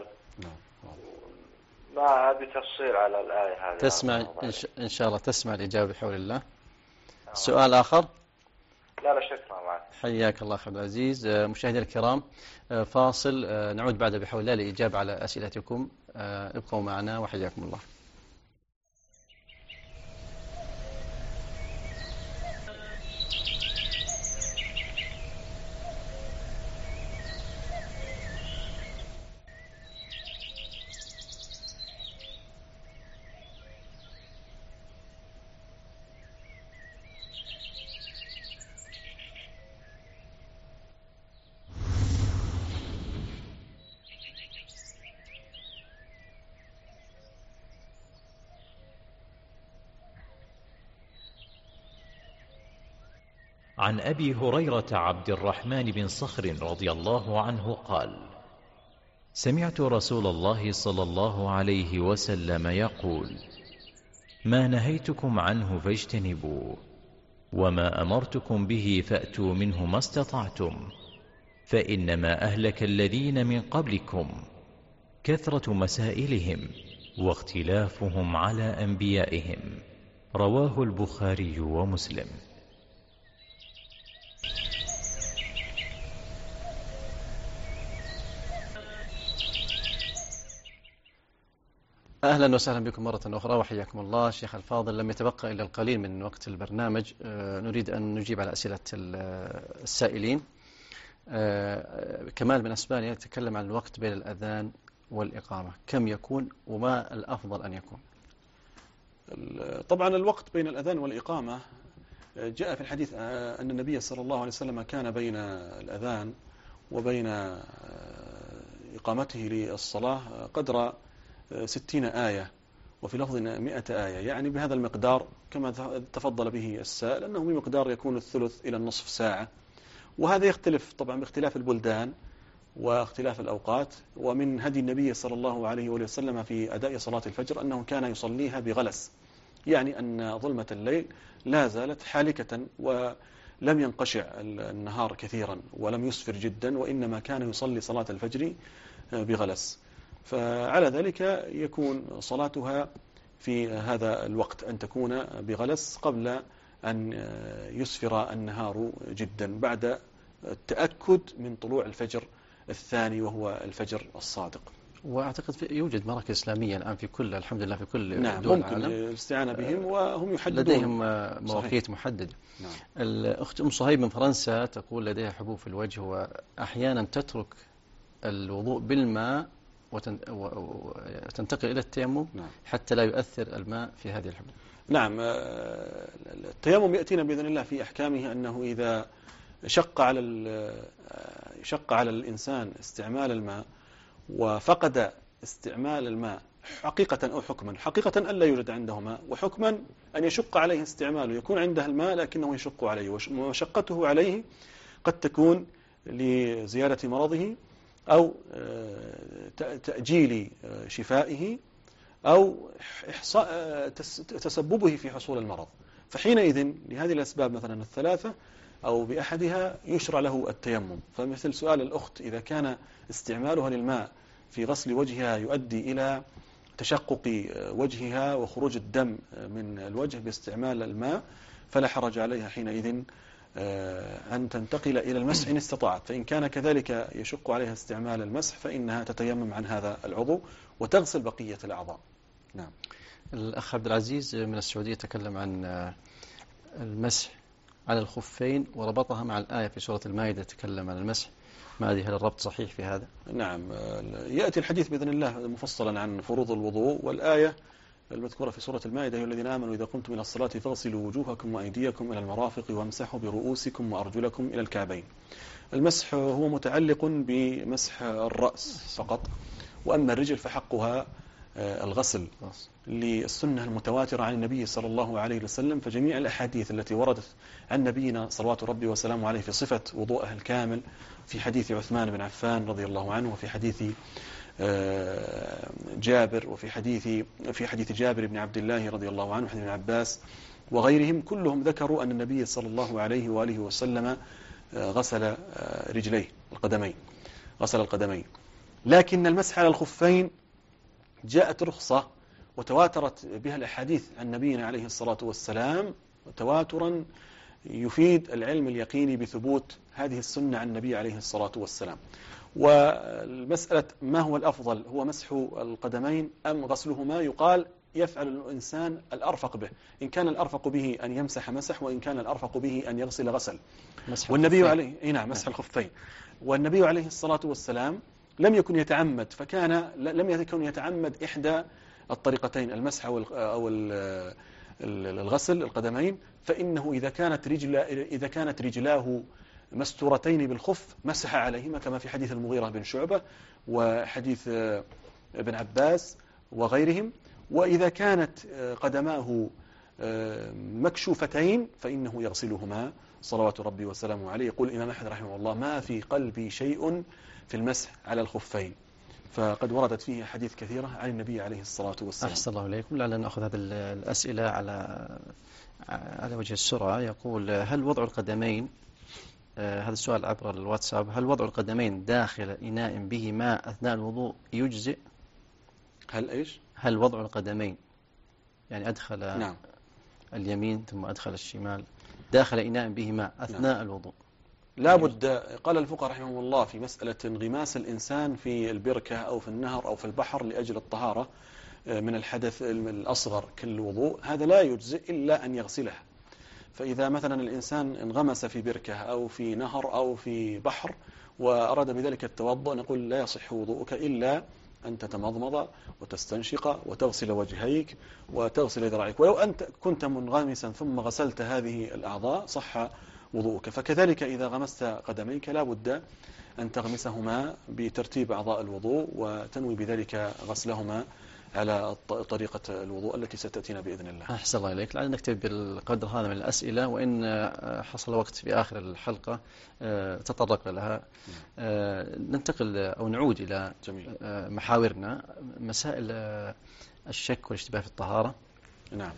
ما أبي تفصيل على الآية هذه. تسمع إن شاء الله تسمع الإجابة بحول الله. سؤال آخر؟ لا لا شكرا معك. حياك الله أخي عبد العزيز. مشاهدينا الكرام فاصل، نعود بعد بحول الله لإجابة على أسئلتكم، ابقوا معنا وحياكم الله. عن أبي هريرة عبد الرحمن بن صخر رضي الله عنه قال: سمعت رسول الله صلى الله عليه وسلم يقول: ما نهيتكم عنه فاجتنبوه، وما أمرتكم به فأتوا منه ما استطعتم، فإنما أهلك الذين من قبلكم كثرة مسائلهم واختلافهم على أنبيائهم. رواه البخاري ومسلم. أهلا وسهلا بكم مرة أخرى وحياكم الله. شيخ الفاضل، لم يتبقى إلا القليل من وقت البرنامج، نريد أن نجيب على أسئلة السائلين. كمال من أسبانيا يتكلم عن الوقت بين الأذان والإقامة، كم يكون وما الأفضل أن يكون؟ طبعا الوقت بين الأذان والإقامة جاء في الحديث أن النبي صلى الله عليه وسلم كان بين الأذان وبين إقامته للصلاة قدر ستين آية، وفي لفظ مئة آية، يعني بهذا المقدار كما تفضل به السائل، أنه بمقدار يكون الثلث إلى النصف ساعة. وهذا يختلف طبعا باختلاف البلدان واختلاف الأوقات. ومن هدي النبي صلى الله عليه وسلم في أداء صلاة الفجر أنه كان يصليها بغلس، يعني أن ظلمة الليل لا زالت حالكة ولم ينقشع النهار كثيرا ولم يسفر جدا، وإنما كان يصلي صلاة الفجر بغلس. فعلى ذلك يكون صلاتها في هذا الوقت أن تكون بغلس قبل أن يسفر النهار جدا، بعد التأكد من طلوع الفجر الثاني وهو الفجر الصادق. وأعتقد في يوجد مراكز إسلامية الآن في كل الحمد لله في كل نعم دول ممكن العالم الاستعانة بهم وهم يحددون، لديهم مواقيت محددة. نعم. الأخت أم صهيب من فرنسا تقول لديها حبوب في الوجه وأحيانا تترك الوضوء بالماء وتنتقل إلى التيمم. نعم. حتى لا يؤثر الماء في هذه الحبوب. نعم، التيمم يأتينا بإذن الله في أحكامه أنه إذا شق على شق على الإنسان استعمال الماء وفقد استعمال الماء حقيقة أو حكما، حقيقة أن لا يوجد عنده ماء، وحكما أن يشق عليه استعماله، يكون عنده الماء لكنه يشق عليه، ومشقته عليه قد تكون لزيادة مرضه أو تأجيل شفائه أو إحصاء تسببه في حصول المرض. فحينئذ لهذه الأسباب مثلا الثلاثة أو بأحدها يشرع له التيمم. فمثل سؤال الأخت إذا كان استعمالها للماء في غسل وجهها يؤدي إلى تشقق وجهها وخروج الدم من الوجه باستعمال الماء، فلا حرج عليها حينئذ أن تنتقل إلى المسح إن استطاعت. فإن كان كذلك يشق عليها استعمال المسح فإنها تتيمم عن هذا العضو وتغسل بقية الأعضاء. نعم. الأخ عبد العزيز من السعودية تكلم عن المسح على الخفين وربطها مع الآية في سورة المائدة تكلم عن المسح، ما هذه هل الربط صحيح في هذا؟ نعم، يأتي الحديث بإذن الله مفصلا عن فروض الوضوء، والآية المذكورة في سورة المائدة: أيها الذين آمنوا إذا قمتم إلى الصلاة فاغسلوا وجوهكم وأيديكم إلى المرافق وامسحوا برؤوسكم وأرجلكم إلى الكعبين. المسح هو متعلق بمسح الرأس فقط، وأما الرجل فحقها الغسل للسنة المتواترة عن النبي صلى الله عليه وسلم. فجميع الأحاديث التي وردت عن نبينا صلوات ربي وسلامه عليه في صفة وضوءه الكامل، في حديث عثمان بن عفان رضي الله عنه، وفي حديث جابر، وفي حديث في حديث جابر بن عبد الله رضي الله عنه وحديث ابن عباس وغيرهم، كلهم ذكروا أن النبي صلى الله عليه وآله وسلم غسل رجليه القدمين غسل القدمين. لكن المسح على الخفين جاءت رخصة وتواترت بها الأحاديث عن نبينا عليه الصلاة والسلام تواترا يفيد العلم اليقيني بثبوت هذه السنة عن النبي عليه الصلاة والسلام. والمسألة ما هو الأفضل، هو مسح القدمين أم غسلهما؟ يقال يفعل الإنسان الأرفق به، إن كان الأرفق به أن يمسح مسح، وإن كان الأرفق به أن يغسل غسل. والنبي عليه إيه نعم مسح الخفين. والنبي عليه الصلاة والسلام لم يكن يتعمد، فكان لم يكن يتعمد إحدى الطريقتين، المسح أو الغسل القدمين، فإنه إذا كانت رجل إذا كانت رجلاه مستورتين بالخف مسح عليهما، كما في حديث المغيرة بن شعبة وحديث ابن عباس وغيرهم. وإذا كانت قدماه مكشوفتين فإنه يغسلهما صلوات ربي وسلامه عليه. يقول الإمام أحمد رحمه الله: ما في قلبي شيء في المسح على الخفين. فقد وردت فيه حديث كثيرة عن النبي عليه الصلاة والسلام. أحسن الله إليكم. لعلنا نأخذ هذه الأسئلة على على وجه السرعة. يقول: هل وضع القدمين، آه هذا السؤال عبر الواتساب، هل وضع القدمين داخل إناء به ماء أثناء الوضوء يجزئ؟ هل إيش؟ هل وضع القدمين، يعني أدخل نعم. اليمين ثم أدخل الشمال داخل إناء به ماء أثناء نعم. الوضوء، لا بد. قال الفقهاء رحمهم الله في مسألة انغماس الإنسان في البركة أو في النهر أو في البحر لأجل الطهارة من الحدث الأصغر كالوضوء، هذا لا يجزئ إلا أن يغسله. فإذا مثلا الإنسان انغمس في بركة أو في نهر أو في بحر وأراد بذلك التوضؤ، نقول: لا يصح وضوءك إلا أن تتمضمض وتستنشق وتغسل وجهيك وتغسل ذراعيك. ولو أنت كنت منغمسا ثم غسلت هذه الأعضاء صح وضوءك. فكذلك إذا غمست قدميك لا بد أن تغمسهما بترتيب أعضاء الوضوء وتنوي بذلك غسلهما على طريقة الوضوء التي ستأتينا بإذن الله. أحسن الله إليك. لعلنا نكتب بالقدر هذا من الأسئلة، وإن حصل وقت في آخر الحلقة تطرق لها. ننتقل أو نعود إلى جميل. محاورنا، مسائل الشك والاشتباه في الطهارة. نعم.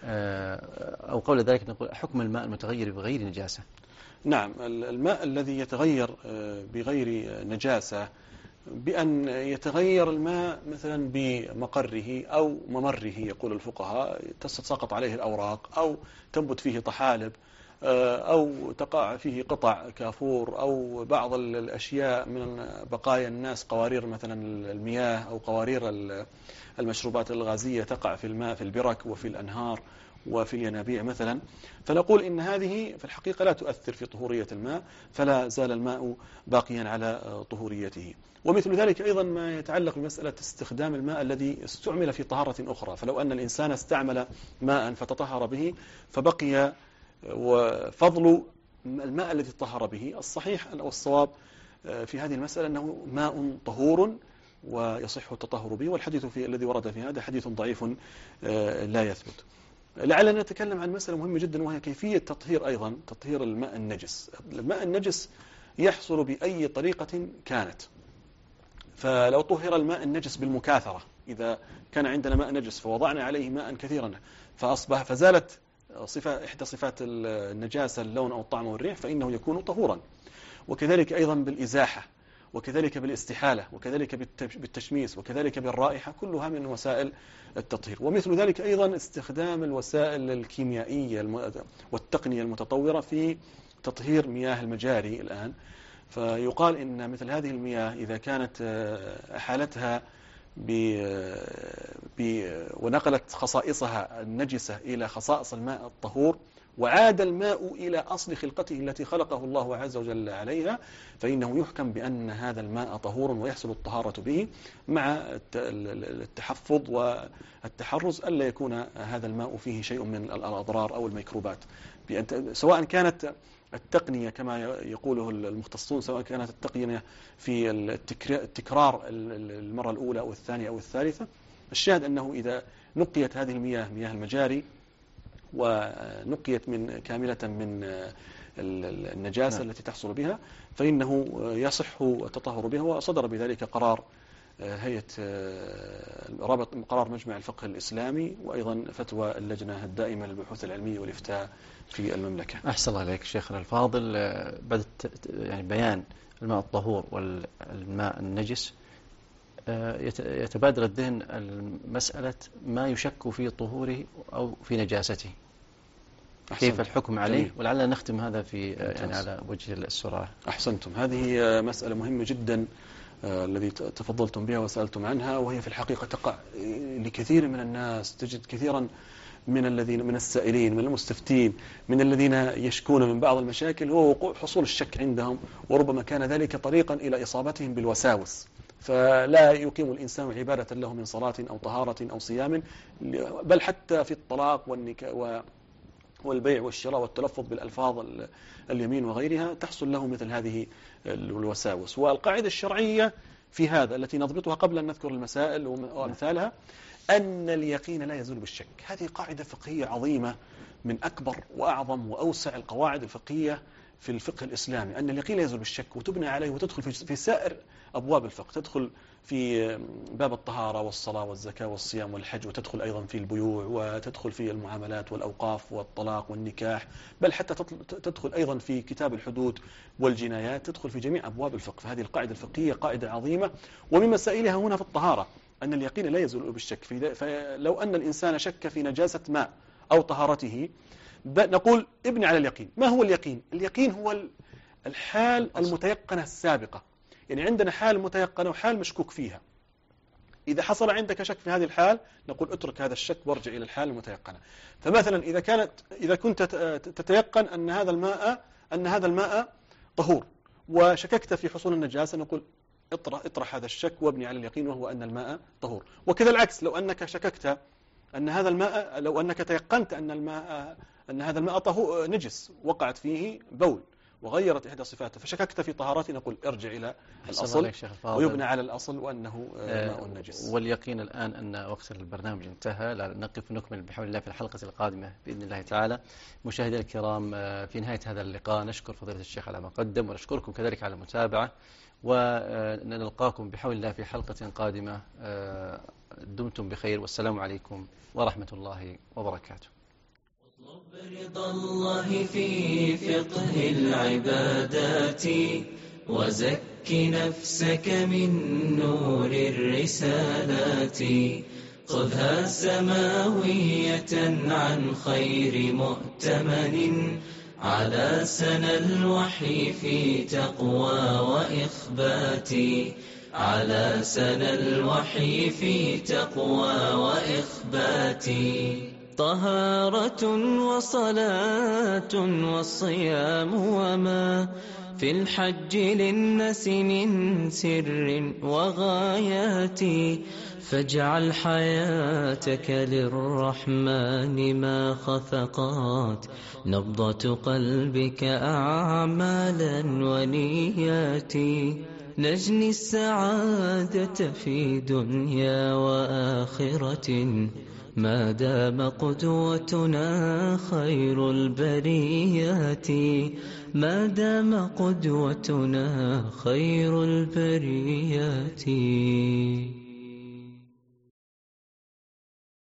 أو قول ذلك نقول: حكم الماء المتغير بغير نجاسة. نعم. الماء الذي يتغير بغير نجاسة بأن يتغير الماء مثلا بمقره أو ممره، يقول الفقهاء، تتساقط عليه الأوراق أو تنبت فيه طحالب أو تقع فيه قطع كافور أو بعض الأشياء من بقايا الناس، قوارير مثلا المياه أو قوارير المشروبات الغازية تقع في الماء في البرك وفي الأنهار وفي الينابيع مثلا. فنقول إن هذه في الحقيقة لا تؤثر في طهورية الماء، فلا زال الماء باقيا على طهوريته. ومثل ذلك أيضا ما يتعلق بمسألة استخدام الماء الذي استعمل في طهارة أخرى. فلو أن الإنسان استعمل ماء فتطهر به فبقي وفضل الماء الذي طهر به، الصحيح أو الصواب في هذه المسألة أنه ماء طهور ويصح التطهر به، والحديث في الذي ورد في هذا حديث ضعيف لا يثبت. لعلنا نتكلم عن مسألة مهمة جدا، وهي كيفية تطهير أيضا تطهير الماء النجس. الماء النجس يحصل بأي طريقة كانت. فلو طهر الماء النجس بالمكاثرة، إذا كان عندنا ماء نجس فوضعنا عليه ماء كثيرا فأصبح فزالت صفة إحدى صفات النجاسة اللون أو الطعم والريح، فإنه يكون طهورا. وكذلك أيضا بالإزاحة، وكذلك بالاستحالة، وكذلك بالتشميس، وكذلك بالرائحة، كلها من وسائل التطهير. ومثل ذلك أيضا استخدام الوسائل الكيميائية والتقنية المتطورة في تطهير مياه المجاري الآن. فيقال إن مثل هذه المياه إذا كانت أحالتها ب... ب... ونقلت خصائصها النجسة إلى خصائص الماء الطهور، وعاد الماء إلى أصل خلقته التي خلقه الله عز وجل عليها، فإنه يحكم بأن هذا الماء طهور ويحصل الطهارة به، مع التحفظ والتحرز ألا يكون هذا الماء فيه شيء من الأضرار أو الميكروبات، سواء كانت التقنية كما يقوله المختصون، سواء كانت التقنية في التكرار المرة الأولى أو الثانية أو الثالثة. الشاهد أنه إذا نقيت هذه المياه مياه المجاري ونقيت من كاملة من النجاسة نعم. التي تحصل بها، فإنه يصح التطهر بها. وصدر بذلك قرار هيئة رابط قرار مجمع الفقه الإسلامي، وأيضا فتوى اللجنة الدائمة للبحوث العلمية والإفتاء في المملكة. أحسن الله عليك شيخنا الفاضل. بعد يعني بيان الماء الطهور والماء النجس، يتبادر الذهن المسألة ما يشك في طهوره أو في نجاسته، كيف الحكم عليه؟ جميل. ولعلنا نختم هذا في يعني على وجه السرعة. أحسنتم. هذه مسألة مهمة جدا الذي تفضلتم بها وسألتم عنها، وهي في الحقيقة تقع لكثير من الناس. تجد كثيرا من الذين من السائلين، من المستفتين، من الذين يشكون من بعض المشاكل هو وقوع حصول الشك عندهم، وربما كان ذلك طريقا إلى إصابتهم بالوساوس، فلا يقيم الإنسان عبادة له من صلاة أو طهارة أو صيام، بل حتى في الطلاق والنكاح والبيع والشراء والتلفظ بالألفاظ اليمين وغيرها تحصل له مثل هذه الوساوس. والقاعدة الشرعية في هذا التي نضبطها قبل أن نذكر المسائل وأمثالها، أن اليقين لا يزول بالشك. هذه قاعدة فقهية عظيمة من أكبر وأعظم وأوسع القواعد الفقهية في الفقه الإسلامي، أن اليقين لا يزول بالشك، وتبنى عليه وتدخل في سائر أبواب الفقه، تدخل في باب الطهارة والصلاة والزكاة والصيام والحج، وتدخل أيضا في البيوع، وتدخل في المعاملات والأوقاف والطلاق والنكاح، بل حتى تدخل أيضا في كتاب الحدود والجنايات، تدخل في جميع أبواب الفقه. فهذه القاعدة الفقهية قاعدة عظيمة، ومن مسائلها هنا في الطهارة أن اليقين لا يزول بالشك. فلو أن الإنسان شك في نجاسة ماء أو طهارته نقول ابني على اليقين. ما هو اليقين؟ اليقين هو الحال المتيقنة السابقة، يعني عندنا حال متيقنة وحال مشكوك فيها. إذا حصل عندك شك في هذه الحال نقول اترك هذا الشك وارجع إلى الحال المتيقنة. فمثلا إذا كانت إذا كنت تتيقن أن هذا الماء أن هذا الماء طهور وشككت في حصول النجاسة نقول اطرح اطرح هذا الشك وابني على اليقين وهو أن الماء طهور. وكذا العكس، لو أنك شككت أن هذا الماء لو أنك تيقنت أن الماء أن هذا الماء طهور نجس وقعت فيه بول وغيرت إحدى صفاته فشككت في طهارته نقول ارجع إلى الأصل ويبنى على الأصل وأنه ماء نجس. واليقين الآن أن وقت البرنامج انتهى، لا نقف نكمل بحول الله في الحلقة القادمة بإذن الله تعالى. مشاهدينا الكرام، في نهاية هذا اللقاء نشكر فضيلة الشيخ على ما قدم، ونشكركم كذلك على المتابعة، ونلقاكم بحول الله في حلقة قادمة. دمتم بخير، والسلام عليكم ورحمة الله وبركاته. اطلب رضا الله في فقه العبادات، وزك نفسك من نور الرسالات، خذها سماوية عن خير مؤتمن، على سنى الوحي في تقوى وإخبات، على سنى الوحي في تقوى وإخبات. طهارة وصلاة والصيام وما في الحج للناس من سر وغايات، فاجعل حياتك للرحمن ما خفقات، نبضة قلبك أعمالا ونيات، نجني السعادة في دنيا وآخرة، ما دام قدوتنا خير البريات، ما دام قدوتنا خير البريات.